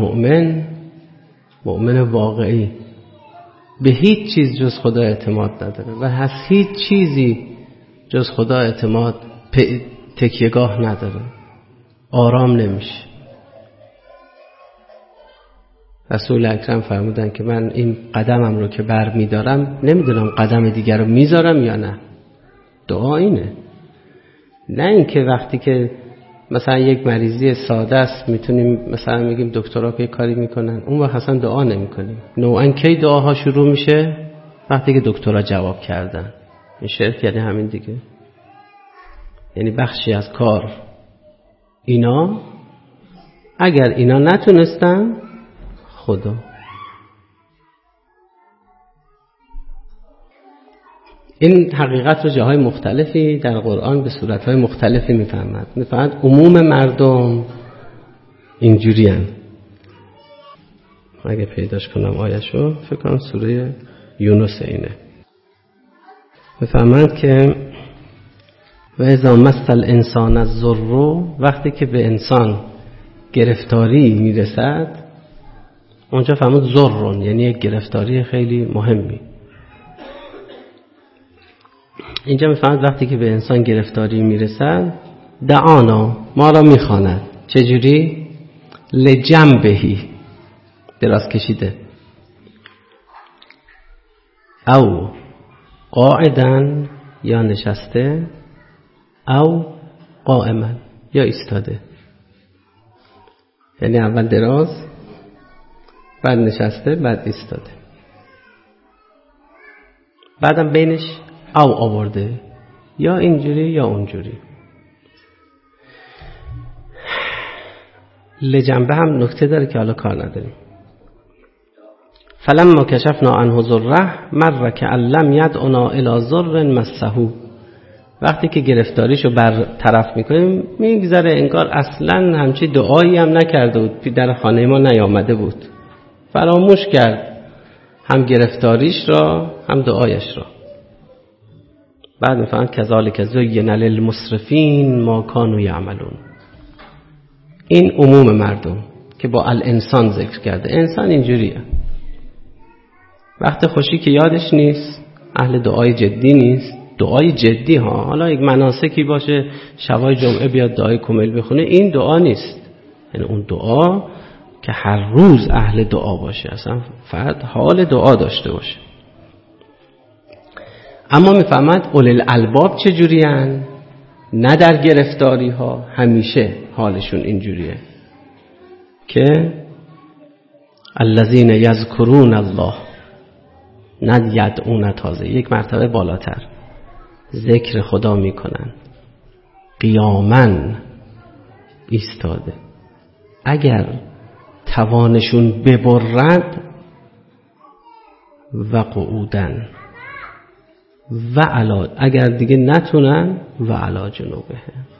مؤمن واقعی به هیچ چیز جز خدا اعتماد نداره و از هیچ چیزی جز خدا اعتماد تکیهگاه نداره، آرام نمیشه. رسول اکرم فرمودن که من این قدمم رو که بر میدارم نمیدونم قدم دیگر رو میذارم یا نه. دعا اینه، نه اینکه وقتی که مثلا یک مریضی ساده است میتونیم مثلا میگیم دکترها که کاری میکنن، اون وقت اصلا دعا نمیکنیم. نوعا کی دعاها شروع میشه؟ وقتی که دکترها جواب کردن. این شرک یعنی همین دیگه، یعنی بخشی از کار اینا، اگر اینا نتونستن خدا. این حقیقت رو جاهای مختلفی در قرآن به صورتهای مختلفی میفهمد. عموم مردم اینجوری هن. اگه پیداش کنم آیشو، فکر کنم سوره یونس اینه. میفهمد که و اذا مس الانسان الضر، وقتی که به انسان گرفتاری میرسد، اونجا فهمد ضرر یعنی یک گرفتاری خیلی مهمی. اینجا میفهمد وقتی که به انسان گرفتاری میرسد، دعانا، ما را میخواند. چجوری؟ لجنبهی، دراز کشیده، او قاعدن یا نشسته، او قائما یا ایستاده. یعنی اول دراز، بعد نشسته، بعد ایستاده، بعدم بینش او آورده، یا اینجوری یا اونجوری. لجنبه هم نکته داره که حالا کار نداریم. فلما کشفنا عنه ضره مر کأن لم یدعنا الی ضر مسه. وقتی که گرفتاریشو برطرف میکنیم میگذره انگار اصلا همچی دعایی هم نکرده بود، در خانه ما نیامده بود، فراموش کرد هم گرفتاریش را هم دعایش را. بعد میفهمند کذالک زین للمسرفین ما کانوا یعملون. این عموم مردم که با الانسان ذکر کرده. انسان اینجوریه، وقت خوشی که یادش نیست، اهل دعای جدی نیست. دعای جدی ها، حالا یک مناسکی باشه، شبای جمعه بیاد دعای کمیل بخونه، این دعا نیست. یعنی اون دعا که هر روز اهل دعا باشه، اصلا فرد حال دعا داشته باشه. اما میفهمد اولل الباب چجوری هن؟ نه در گرفتاری ها، همیشه حالشون اینجوریه که الذین یذکرون الله، نه یدعون، تازه یک مرتبه بالاتر ذکر خدا میکنن، قیامن ایستاده. اگر توانشون ببرد و قعودن و علا، اگر دیگه نتونن و علا جنوبه.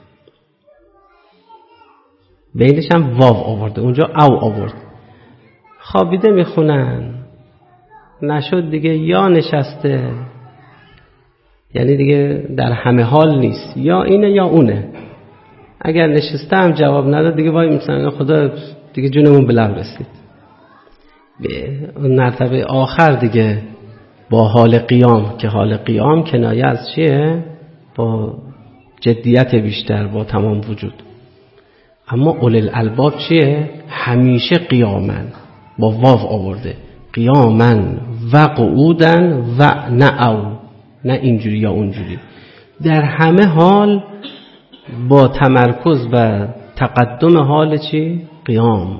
بینش هم واو آورده، اونجا او آورد. خوابیده میخونن، نشد دیگه یا نشسته، یعنی دیگه در همه حال نیست، یا اینه یا اونه. اگر نشسته هم جواب نداد دیگه وای مثلا خدا دیگه جونمون به لب رسید. به اون مرتبه آخر دیگه با حال قیام، که حال قیام کنایه از چیه؟ با جدیت بیشتر، با تمام وجود. اما اولل الباب چیه؟ همیشه قیامن، با واو آورده، قیامن و قعودن و نه او، نه اینجوری یا اونجوری، در همه حال با تمرکز و تقدم حال چی؟ قیام.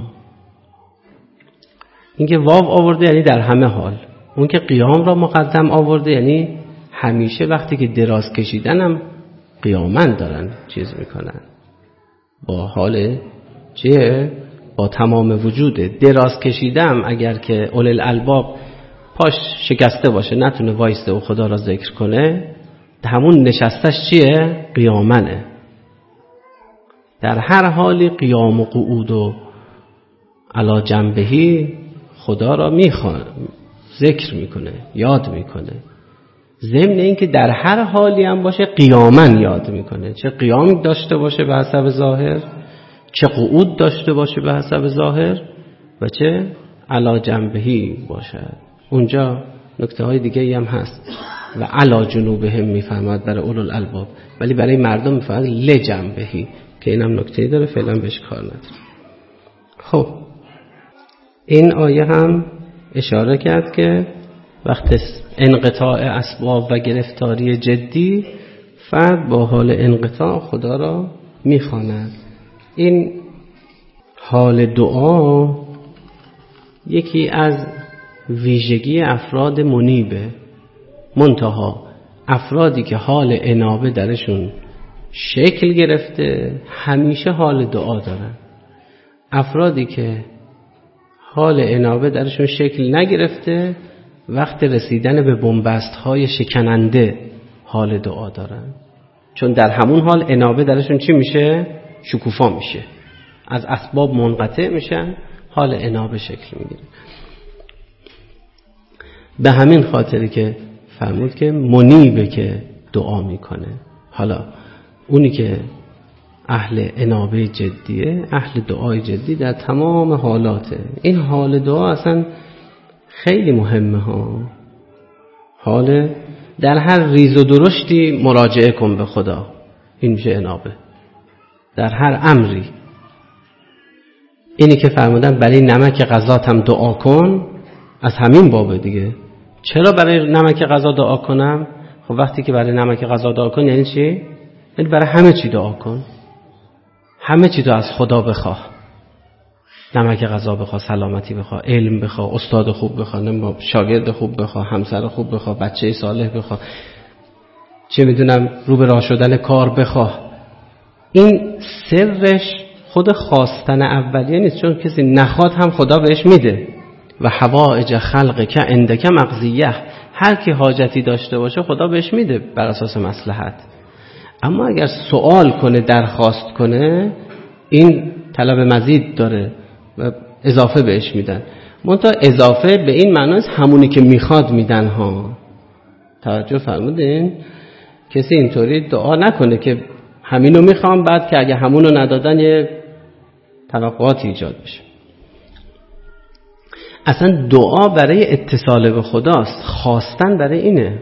این که واو آورده یعنی در همه حال، اون که قیام را مقدم آورده یعنی همیشه وقتی که دراز کشیدن هم قیامن دارن چیز میکنن، با حال چیه؟ با تمام وجوده. دراز کشیدم اگر که اولل الباب پاش شکسته باشه، نتونه وایسته و خدا را ذکر کنه، همون نشستش چیه؟ قیامنه. در هر حالی قیام و قعود و علا جنبهی خدا را میخواد، ذکر میکنه، یاد میکنه. ضمن این که در هر حالی هم باشه قیامن یاد میکنه، چه قیام داشته باشه به حسب ظاهر، چه قعود داشته باشه به حسب ظاهر و چه علی جنبهی باشد. اونجا نکته های دیگه هم هست و علی جنوبهم میفهمد برای اولو الالباب، ولی برای مردم میفهمد لجنبهی که اینم نکته داره، فعلا بهش کار نداره. خب این آیه هم اشاره کرد که وقت انقطاع اسباب و گرفتاری جدی، فرد با حال انقطاع خدا را میخواند. این حال دعا یکی از ویژگی افراد منیبه، منتها افرادی که حال انابه درشون شکل گرفته همیشه حال دعا دارن. افرادی که حال انابه درشون شکل نگرفته وقت رسیدن به بنبست‌های شکننده حال دعا دارن، چون در همون حال انابه درشون چی میشه؟ شکوفا میشه، از اسباب منقطع میشن، حال انابه شکل میگیره. به همین خاطری که فرمود که منیبه که دعا میکنه. حالا اونی که اهل انابه جدیه، اهل دعای جدی در تمام حالاته. این حال دعا اصلا خیلی مهمه ها. حال در هر ریز و درشتی مراجعه کن به خدا، این میشه انابه. در هر امری. اینی که فرمودن برای نمک غذات هم دعا کن، از همین بابه دیگه. چرا برای نمک غذا دعا کنم؟ خب وقتی که برای نمک غذا دعا کن یعنی چی؟ یعنی برای همه چی دعا کن، همه چی تو از خدا بخواه. نمک غذا بخواه، سلامتی بخواه، علم بخواه، استاد خوب بخواه، شاگرد خوب بخواه، همسر خوب بخواه، بچه صالح بخواه، چه میدونم رو به راه شدن کار بخواه. این سرش خود خواستن اولیه نیست، چون کسی نخواد هم خدا بهش میده. و حوائج خلق که عندک مقضیه، هر کی حاجتی داشته باشه خدا بهش میده بر اساس مصلحت. اما اگر سوال کنه، درخواست کنه، این طلب مزید داره و اضافه بهش میدن. منتها اضافه به این معنی همونی که میخواد میدن ها. توجه فرمودین؟ کسی اینطوری دعا نکنه که همینو میخوام، بعد که اگه همونو ندادن یه توقعاتی ایجاد بشه. اصلا دعا برای اتصال به خداست، خواستن برای اینه.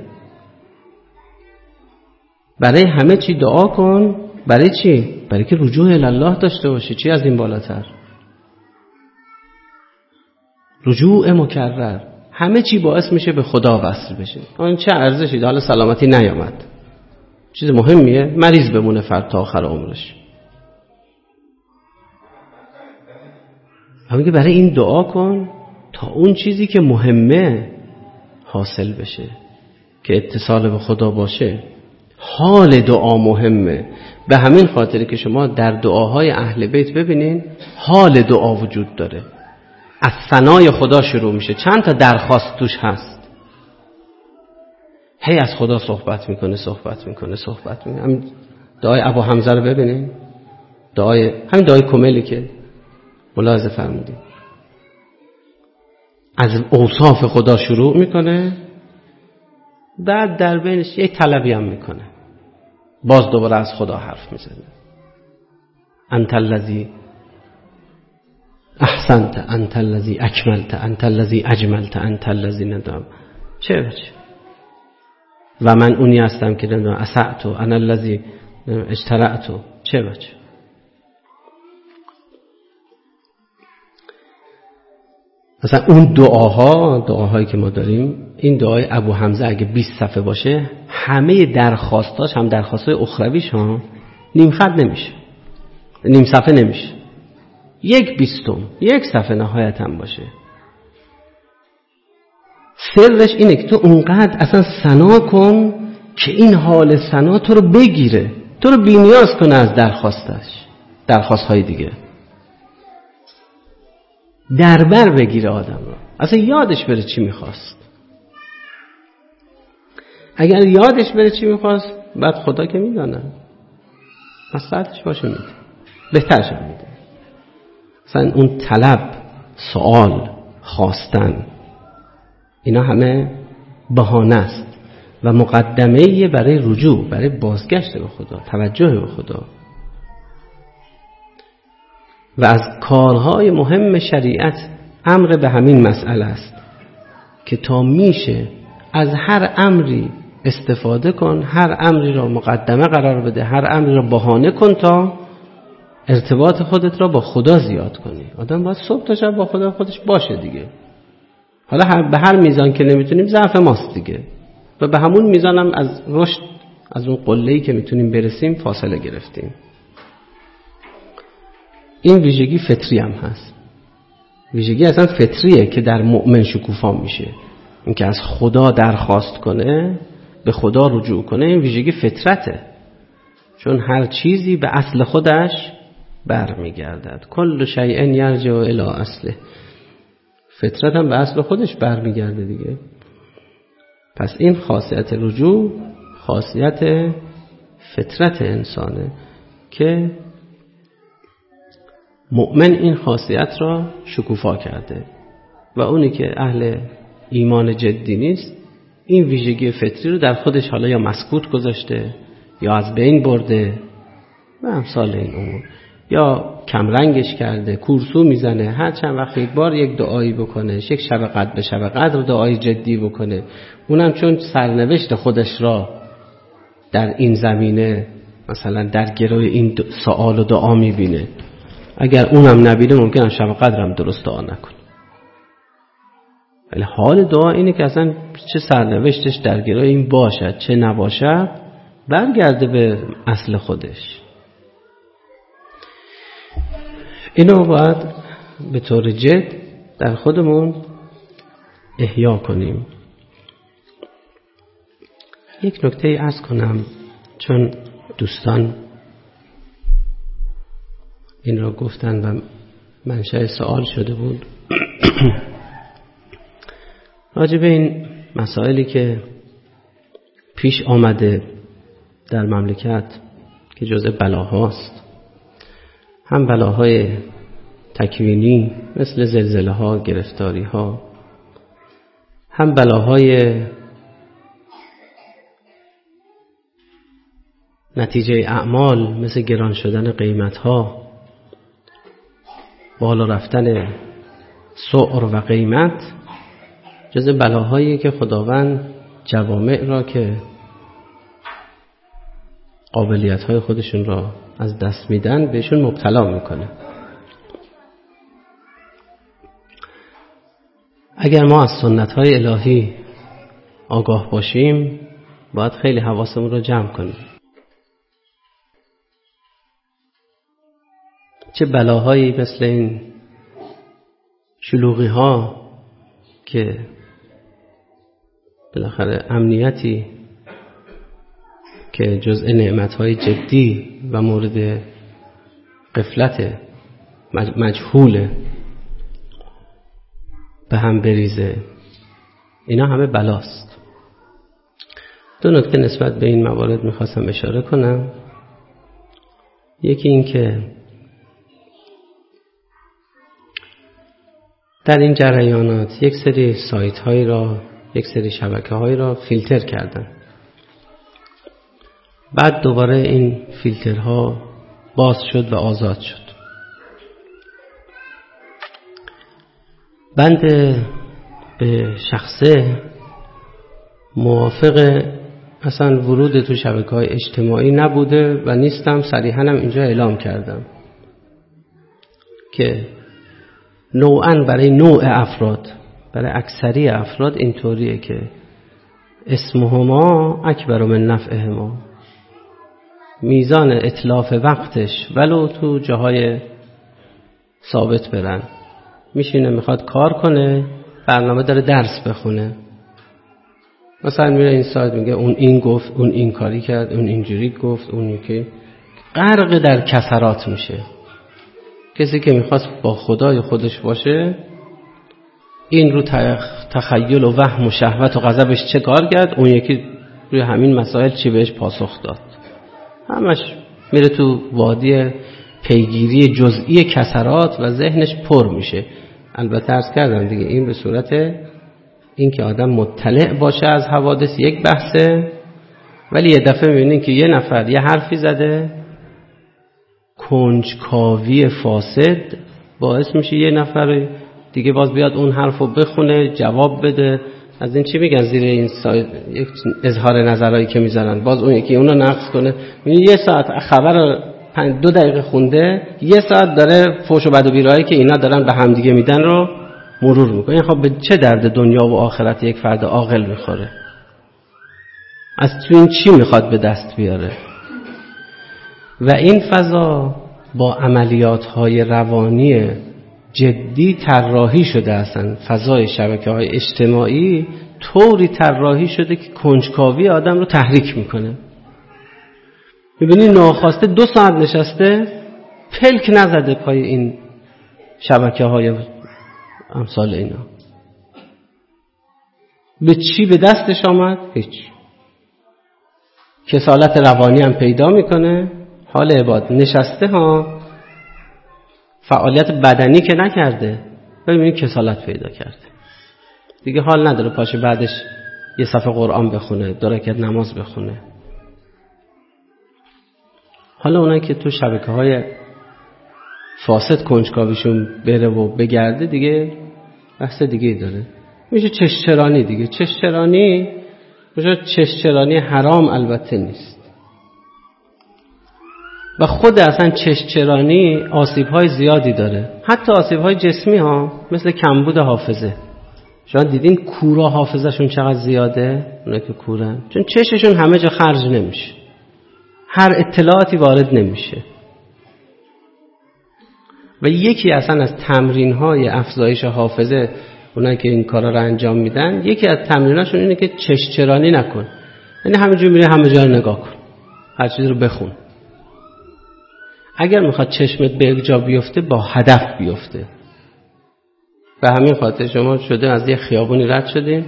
برای همه چی دعا کن. برای چی؟ برای که رجوع الله داشته باشی. چی از این بالاتر؟ رجوع مکرر. همه چی باعث میشه به خدا وصل بشه. اون چه ارزشی؟ حالا سلامتی نیامد، چیز مهمیه، مریض بمونه فرد تا آخر عمرش. همین که برای این دعا کن تا اون چیزی که مهمه حاصل بشه، که اتصال به خدا باشه. حال دعا مهمه. به همین خاطره که شما در دعاهای اهل بیت ببینین حال دعا وجود داره. از ثنای خدا شروع میشه، چند تا درخواست توش هست. هی از خدا صحبت میکنه. همین دعای ابو حمزه رو ببینین، همین دعای کملی که ملاحظه فرمودین، از اوصاف خدا شروع میکنه، بعد در بینش یک طلبی هم میکنه، باز دوباره از خدا حرف میزنه. انت الذی احسنت، انت الذی اکملت، انت الذی اجملت، انت الذی ندام. چه و من اونی هستم که ندام اسعتو، انا الذی اجترعتو. چه بچه؟ مثلا اون دعاهایی که ما داریم، این دعای ابو حمزه اگه 20 صفحه باشه، همه درخواستاش هم درخواستای اخرویش ها نیم خط نمیشه، نیم صفحه نمیشه، 1/20 1 صفحه نهایت هم باشه. سرش اینه که تو اونقدر اصلا ثنا کن که این حال ثنا تو رو بگیره، تو رو بی‌نیاز کنه از درخواستهای دیگه، دربر بگیره آدم رو، اصلا یادش بره چی میخواست. اگر یادش بره چی میخواست، بعد خدا که میدانه مصلحتش باشه میده، بهترش میده. مثلا اون طلب، سوال، خواستن، اینا همه بهانه است و مقدمه برای رجوع، برای بازگشت به خدا، توجه به خدا. و از کارهای مهم شریعت امر به همین مسئله است که تا میشه از هر امری استفاده کن، هر امری را مقدمه قرار بده، هر امری را بهانه کن تا ارتباط خودت را با خدا زیاد کنی. آدم باید صبح تا شب با خدا خودش باشه دیگه. حالا به هر میزان که نمیتونیم ضعف ماست دیگه، و به همون میزان هم از رشد، از اون قله‌ای که میتونیم برسیم فاصله گرفتیم. این ویژگی فطری هم هست. ویژگی اصلا فطریه که در مؤمن شکوفا میشه. این که از خدا درخواست کنه، به خدا رجوع کنه، این ویژگی فطرته. چون هر چیزی به اصل خودش برمیگردد. کل شیء یرجع الی اصله. فطرت هم به اصل خودش برمیگرده دیگه. پس این خاصیت رجوع خاصیت فطرت انسانه که مؤمن این خاصیت را شکوفا کرده و اونی که اهل ایمان جدی نیست این ویژگی فطری رو در خودش حالا یا مسکوت گذاشته یا از بین برده و امثال این امور، یا کمرنگش کرده، کورسو میزنه، هر چند وقت یک بار یک دعایی بکنه، یک شب قدر به شب قدر دعای جدی بکنه، اونم چون سرنوشت خودش را در این زمینه مثلا در گروه این سوال و دعا میبینه، اگر اونم نبینه ممکنه شب قدرم درست دعا نکنه. ولی حال دعا اینه که اصلا چه سرنوشتش در گروه این باشد چه نباشد برگرده به اصل خودش. اینو باید به طور جد در خودمون احیا کنیم. یک نکته عرض کنم چون دوستان این را گفتن و منشأ سوال شده بود راجع به این مسائلی که پیش آمده در مملکت که جزء بلاهاست، هم بلاهای تکوینی مثل زلزله ها، گرفتاری ها، هم بلاهای نتیجه اعمال مثل گران شدن قیمت ها، بالا رفتن سعر و قیمت، جز بلاهایی که خداوند جوامع را که قابلیت های خودشون را از دست میدن بهشون مبتلا میکنه. اگر ما از سنت های الهی آگاه باشیم باید خیلی حواسمون رو جمع کنیم. چه بلاهایی مثل این شلوغی ها که بالاخره امنیتی که جزء نعمت‌های جدی و مورد غفلت مجهوله به هم بریزه، اینا همه بلاست. دو نکته نسبت به این موارد میخواستم اشاره کنم. یکی این که در این جریانات یک سری سایت هایی را، یک سری شبکه هایی را فیلتر کردن، بعد دوباره این فیلترها باز شد و آزاد شد. بند به شخصه موافق اصلا ورود تو شبکه‌های اجتماعی نبوده و نیستم. صریحاً هم اینجا اعلام کردم که نوعاً برای نوع افراد، برای اکثری افراد اینطوریه که اسمهما اکبر من نفعهما، میزان اتلاف وقتش ولو تو جاهای ثابت برن، میشینه میخواد کار کنه، برنامه داره درس بخونه، مثلا میره این سایت میگه اون این گفت، اون این کاری کرد، اون اینجوری گفت، اون یکی، غرق در کثرات میشه. کسی که میخواست با خدای خودش باشه این رو تخیل و وهم و شهوت و غضبش چه کار کرد، اون یکی روی همین مسائل چی بهش پاسخ داد. همش میره تو وادی پیگیری جزئی کثرات و ذهنش پر میشه. البته عرض کردم دیگه این به صورت این که آدم مطلع باشه از حوادث یک بحثه، ولی یه دفعه میبینین که یه نفر یه حرفی زده کنجکاوی فاسد باعث میشه یه نفر دیگه باز بیاد اون حرفو بخونه، جواب بده. از این چی میگن زیر این یک اظهار نظرهایی که میذارن، باز اون یکی اونو نقص کنه. یه ساعت خبر 2 دقیقه خونده، یه ساعت داره فوش و بد و بیرایی که اینا دارن به هم دیگه میدن رو مرور میکنه. خب به چه درد دنیا و آخرت یک فرد عاقل میخوره؟ از تو این چی میخواد به دست بیاره؟ و این فضا با عملیات‌های روانی جدی طراحی شده. اصلا فضای شبکه‌های اجتماعی طوری طراحی شده که کنجکاوی آدم رو تحریک میکنه. میبینی ناخواسته 2 ساعت نشسته، پلک نزده پای این شبکه‌های امثال اینا. به چی به دستش آمد؟ هیچ. کسالت روانی هم پیدا میکنه. حال عباد نشسته ها، فعالیت بدنی که نکرده، ببینید کسالت پیدا کرده. دیگه حال نداره پاشه بعدش یه صفحه قرآن بخونه، 2 رکعت نماز بخونه. حالا اونایی که تو شبکه‌های فاسد کنجکاویشون بره و بگرده، دیگه بحث دیگه داره. میشه چشچرانی دیگه. چشچرانی حرام البته نیست. و خود اصلا چشچرانی آسیب‌های زیادی داره، حتی آسیب‌های جسمی ها، مثل کمبود حافظه. شما دیدین کورا حافظه‌شون چقدر زیاده؟ اونا که کورن، چون چششون همه جا خرج نمیشه، هر اطلاعاتی وارد نمیشه. و یکی اصلا از تمرین‌های افزایش حافظه، اونایی که این کارا رو انجام میدن، یکی از تمریناشون اینه که چشچرانی نکن. یعنی همینجوری میره همه جا رو نگاه کن، هر چیزی رو بخون. اگر میخواد چشمت به یک جا بیفته، با هدف بیفته. به همین خاطر شما شده از یه خیابونی رد شدین،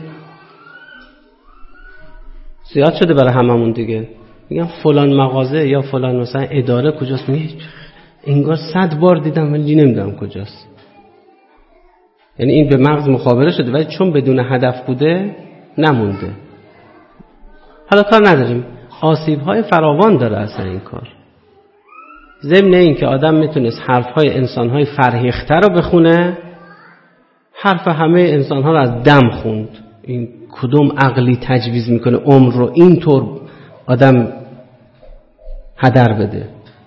زیاد شده برای هممون دیگه، میگم فلان مغازه یا فلان مثلا اداره کجاست، میگه انگار 100 بار دیدم ولی نمیدونم کجاست. یعنی این به مغز مخابره شده، ولی چون بدون هدف بوده نمونده. حالا کار نداریم، آسیب‌های فراوان داره اصلا این کار. ضمن این که آدم میتونست حرف‌های انسان‌های فرهیخته رو بخونه، حرف همه انسان‌ها رو از دم خوند. این کدوم عقلی تجویز میکنه عمر رو اینطور آدم هدر بده؟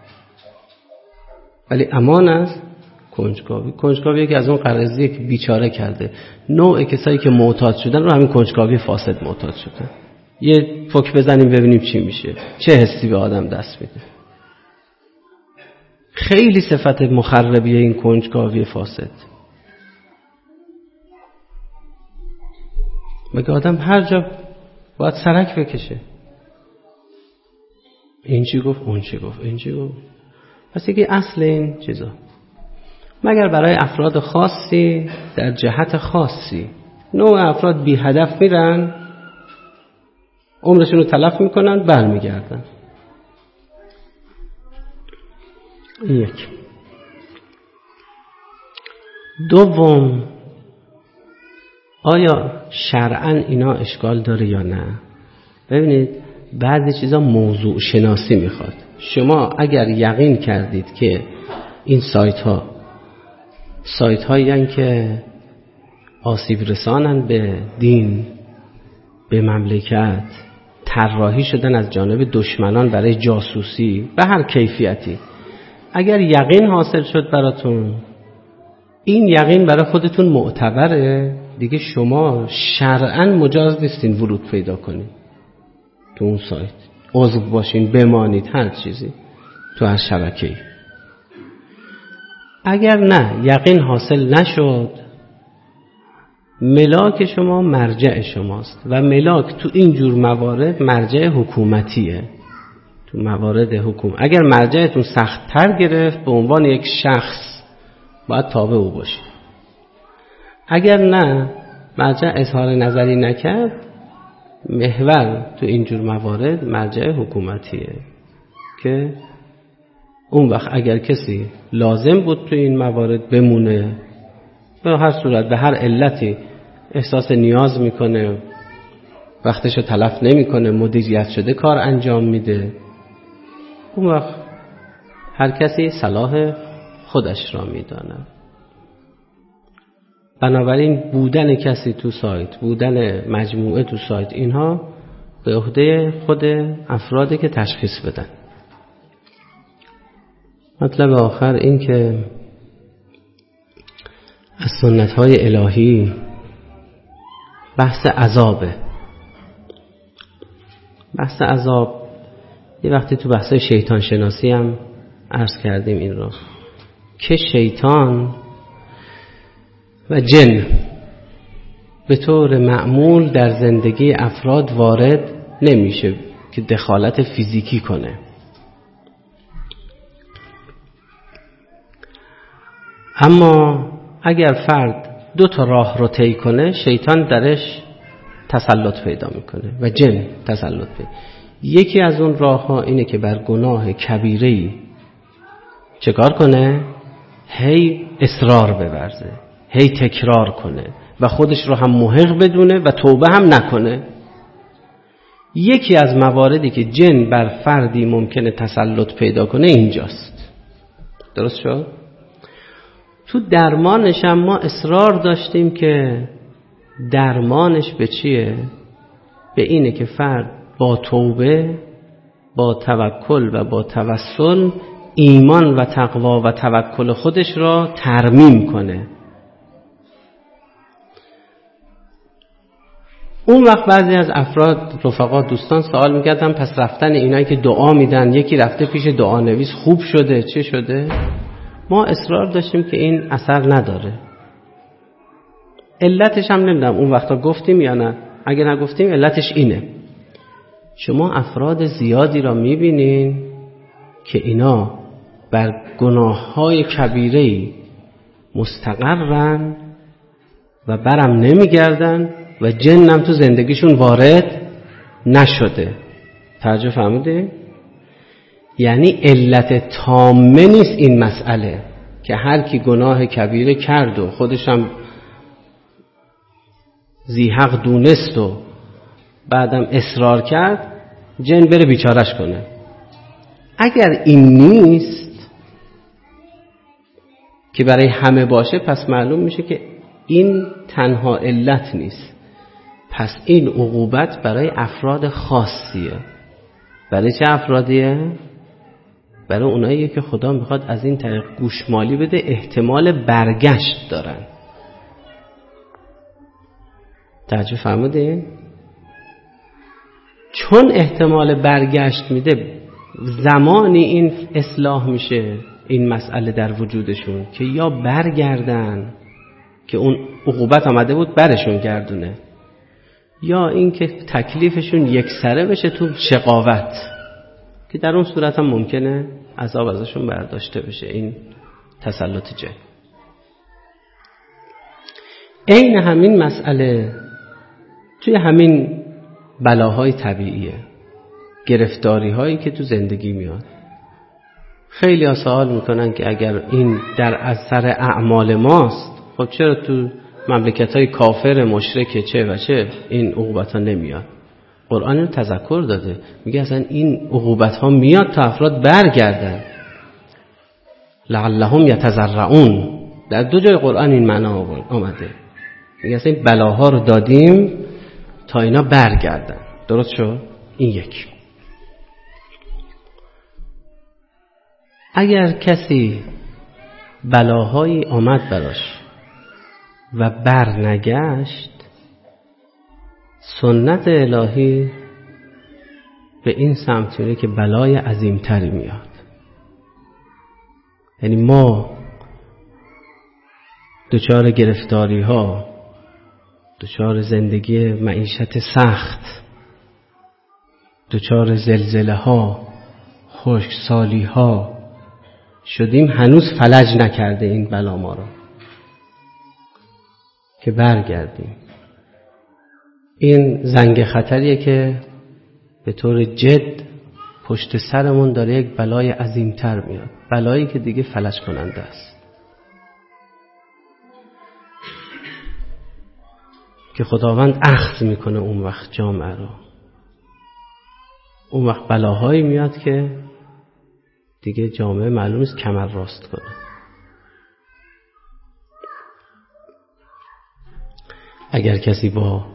ولی امان از کنجکاوی یکی از اون قرضیه که بیچاره کرده. نوع کسایی که معتاد شدن رو همین کنجکاوی فاسد معتاد شدن. یه فک بزنیم ببینیم چی میشه، چه حسی به آدم دست میده. خیلی صفت مخربیه این کنجکاوی فاسد. مگه آدم هر جا باید سرک بکشه؟ این چی گفت، اون چی گفت، این چی گفت. پس یکی اصل این چیزا، مگر برای افراد خاصی در جهت خاصی. نوع افراد بی هدف میرن، عمرشون رو تلف میکنن، برمیگردن. یک. دوم، آیا شرعاً اینا اشکال داره یا نه؟ ببینید بعضی چیزا موضوع شناسی میخواد. شما اگر یقین کردید که این سایت هایی هستند که آسیب رسانن به دین، به مملکت، طراحی شدن از جانب دشمنان برای جاسوسی به هر کیفیتی، اگر یقین حاصل شد براتون، این یقین برای خودتون معتبره، دیگه شما شرعاً مجاز نیستین ورود پیدا کنید تو اون سایت، عضو باشین، بمانید، هر چیزی تو هر شبکه‌ای. اگر نه یقین حاصل نشد، ملاک شما مرجع شماست و ملاک تو این جور موارد مرجع حکومتیه. تو موارد حکومت اگر مرجعتون سخت‌تر گرفت، به عنوان یک شخص باید تابع او باشید. اگر نه مرجع اظهار نظری نکرد، محور تو این جور موارد مرجع حکومتیه که اون وقت اگر کسی لازم بود تو این موارد بمونه، به هر صورت به هر علتی احساس نیاز میکنه، وقتشو تلف نمیکنه، مدیریت شده کار انجام میده، اون وقت هر کسی صلاح خودش را می‌داند. بنابراین بودن کسی تو سایت، بودن مجموعه تو سایت، اینها به عهده خود افرادی که تشخیص بدن. مطلب آخر این که از سنت‌های الهی بحث عذابه. بحث عذاب یه وقتی تو بحث شیطان شناسی هم عرض کردیم این رو، که شیطان و جن به طور معمول در زندگی افراد وارد نمیشه که دخالت فیزیکی کنه. اما اگر فرد 2 راه رو طی کنه، شیطان درش تسلط پیدا میکنه و جن تسلط پیدا. یکی از اون راه ها اینه که بر گناه کبیره‌ای چکار کنه؟ هی اصرار بورزه، هی تکرار کنه و خودش رو هم محق بدونه و توبه هم نکنه. یکی از مواردی که جن بر فردی ممکنه تسلط پیدا کنه اینجاست. درست شد؟ تو درمانش هم ما اصرار داشتیم که درمانش به چیه؟ به اینه که فرد با توبه، با توکل و با توسل ایمان و تقوا و توکل خودش را ترمیم کنه. اون وقت بعضی از افراد، رفقا، دوستان سوال میکردن پس رفتن اینایی که دعا میدن، یکی رفته پیش دعا نویس خوب شده، چه شده؟ ما اصرار داشتیم که این اثر نداره. علتش هم نمیدونم اون وقتا گفتیم یا نه. اگه نگفتیم علتش اینه: شما افراد زیادی را میبینین که اینا بر گناههای کبیره‌ای مستقرن و برم نمیگردن و جنم تو زندگیشون وارد نشده. توجه فهمیدی؟ یعنی علت تامه نیست این مسئله که هر کی گناه کبیره کرد و خودشم ذی حق دونست و بعدم اصرار کرد جن بره بیچارش کنه. اگر این نیست که برای همه باشه، پس معلوم میشه که این تنها علت نیست. پس این عقوبت برای افراد خاصیه. برای چه افرادیه؟ برای اوناییه که خدا میخواد از این طریق گوشمالی بده، احتمال برگشت دارن. توجه فرمودین؟ چون احتمال برگشت میده، زمانی این اصلاح میشه این مسئله در وجودشون که یا برگردن که اون عقوبت آمده بود برشون گردونه، یا این که تکلیفشون یکسره بشه تو شقاوت، که در اون صورت هم ممکنه عذاب ازشون برداشته بشه، این تسلط جن. این همین مسئله توی همین بلاهای طبیعیه، گرفتاری هایی که تو زندگی میاد. خیلی ها سوال میکنن که اگر این در اثر اعمال ماست، خب چرا تو مملکت های کافر مشرک چه و چه این عقوبت ها نمیاد؟ قرآن رو تذکر داده، میگه اصلا این عقوبت ها میاد تا افراد برگردن، لعلهم یتضرعون. در 2 جای قرآن این معنا آمده، میگه اصلا این بلاها رو دادیم تا اینا برگردن. درست شد؟ این یک. اگر کسی بلاهایی آمد براش و برنگشت، سنت الهی به این سمت میره که بلای عظیمتری میاد. یعنی ما دچار گرفتاری ها، دچار زندگی معیشت سخت، دچار زلزله ها، خشکسالی ها شدیم، هنوز فلج نکرده این بلا ما رو که برگردیم. این زنگ خطریه که به طور جد پشت سرمون داره یک بلای عظیمتر میاد، بلایی که دیگه فلج کننده است، که خداوند اخذ میکنه اون وقت جامعه رو. اون وقت بلاهایی میاد که دیگه جامعه معلوم است کمر راست کنه. اگر کسی با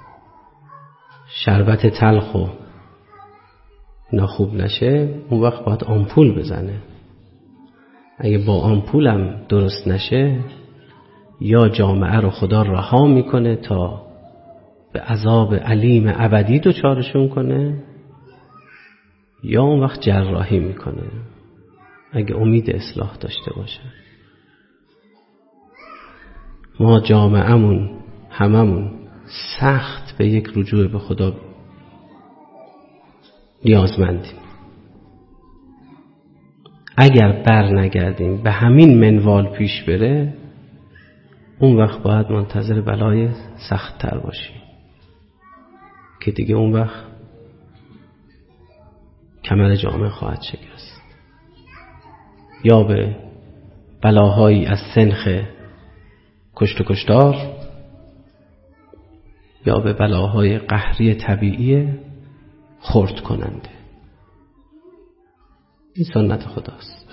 شربت تلخ و ناخوب نشه، اون وقت باید آمپول بزنه. اگه با آمپولم درست نشه، یا جامعه رو خدا رها میکنه تا به عذاب علیم ابدی دچارشون کنه، یا اون وقت جراحی میکنه اگه امید اصلاح داشته باشه. ما جامعهمون هممون سخت به یک رجوع به خدا نیازمندیم. اگر بر نگردیم به همین منوال پیش بره، اون وقت باید منتظر بلای سخت تر باشیم که دیگه اون وقت کمر جامعه خواهد شکست، یا به بلاهایی از سنخ کشت و کشتار، یا به بلاهای قهری طبیعی خرد کننده. این سنت خداست.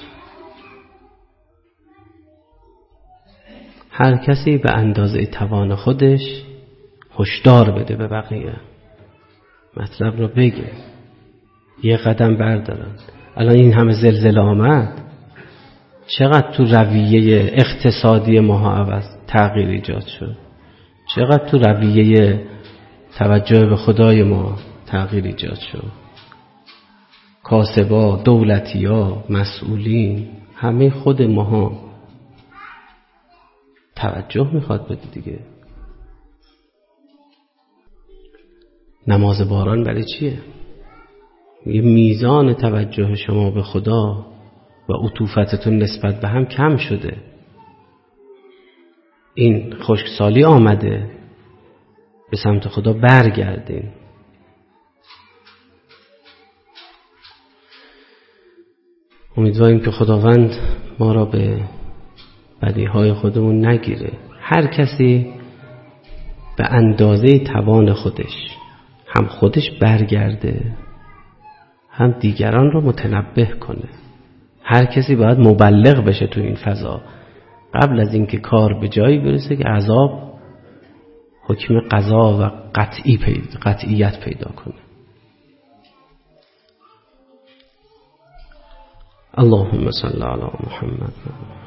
هر کسی به اندازه توان خودش هشدار بده به بقیه، مطلب رو بگه، یه قدم بردارن. الان این همه زلزله آمد، چقدر تو رویه اقتصادی ما تغییر ایجاد شد، چقدر تو رویه توجه به خدای ما تغییر ایجاد شد. کاسبا، دولتیا، مسئولین، همه خود ماها توجه میخواد بده دیگه. نماز باران برای چیه؟ یه میزان توجه شما به خدا و عطوفتتون نسبت به هم کم شده. این خشکسالی آمده، به سمت خدا برگردین. امیدواریم که خداوند ما را به بدیهای خودمون نگیره. هر کسی به اندازه توان خودش هم خودش برگرده، هم دیگران رو متنبه کنه. هر کسی باید مبلغ بشه تو این فضا، قبل از اینکه کار به جایی برسه که عذاب حکم قضا و قطعیت پیدا کنه. اللهم صل علی محمد.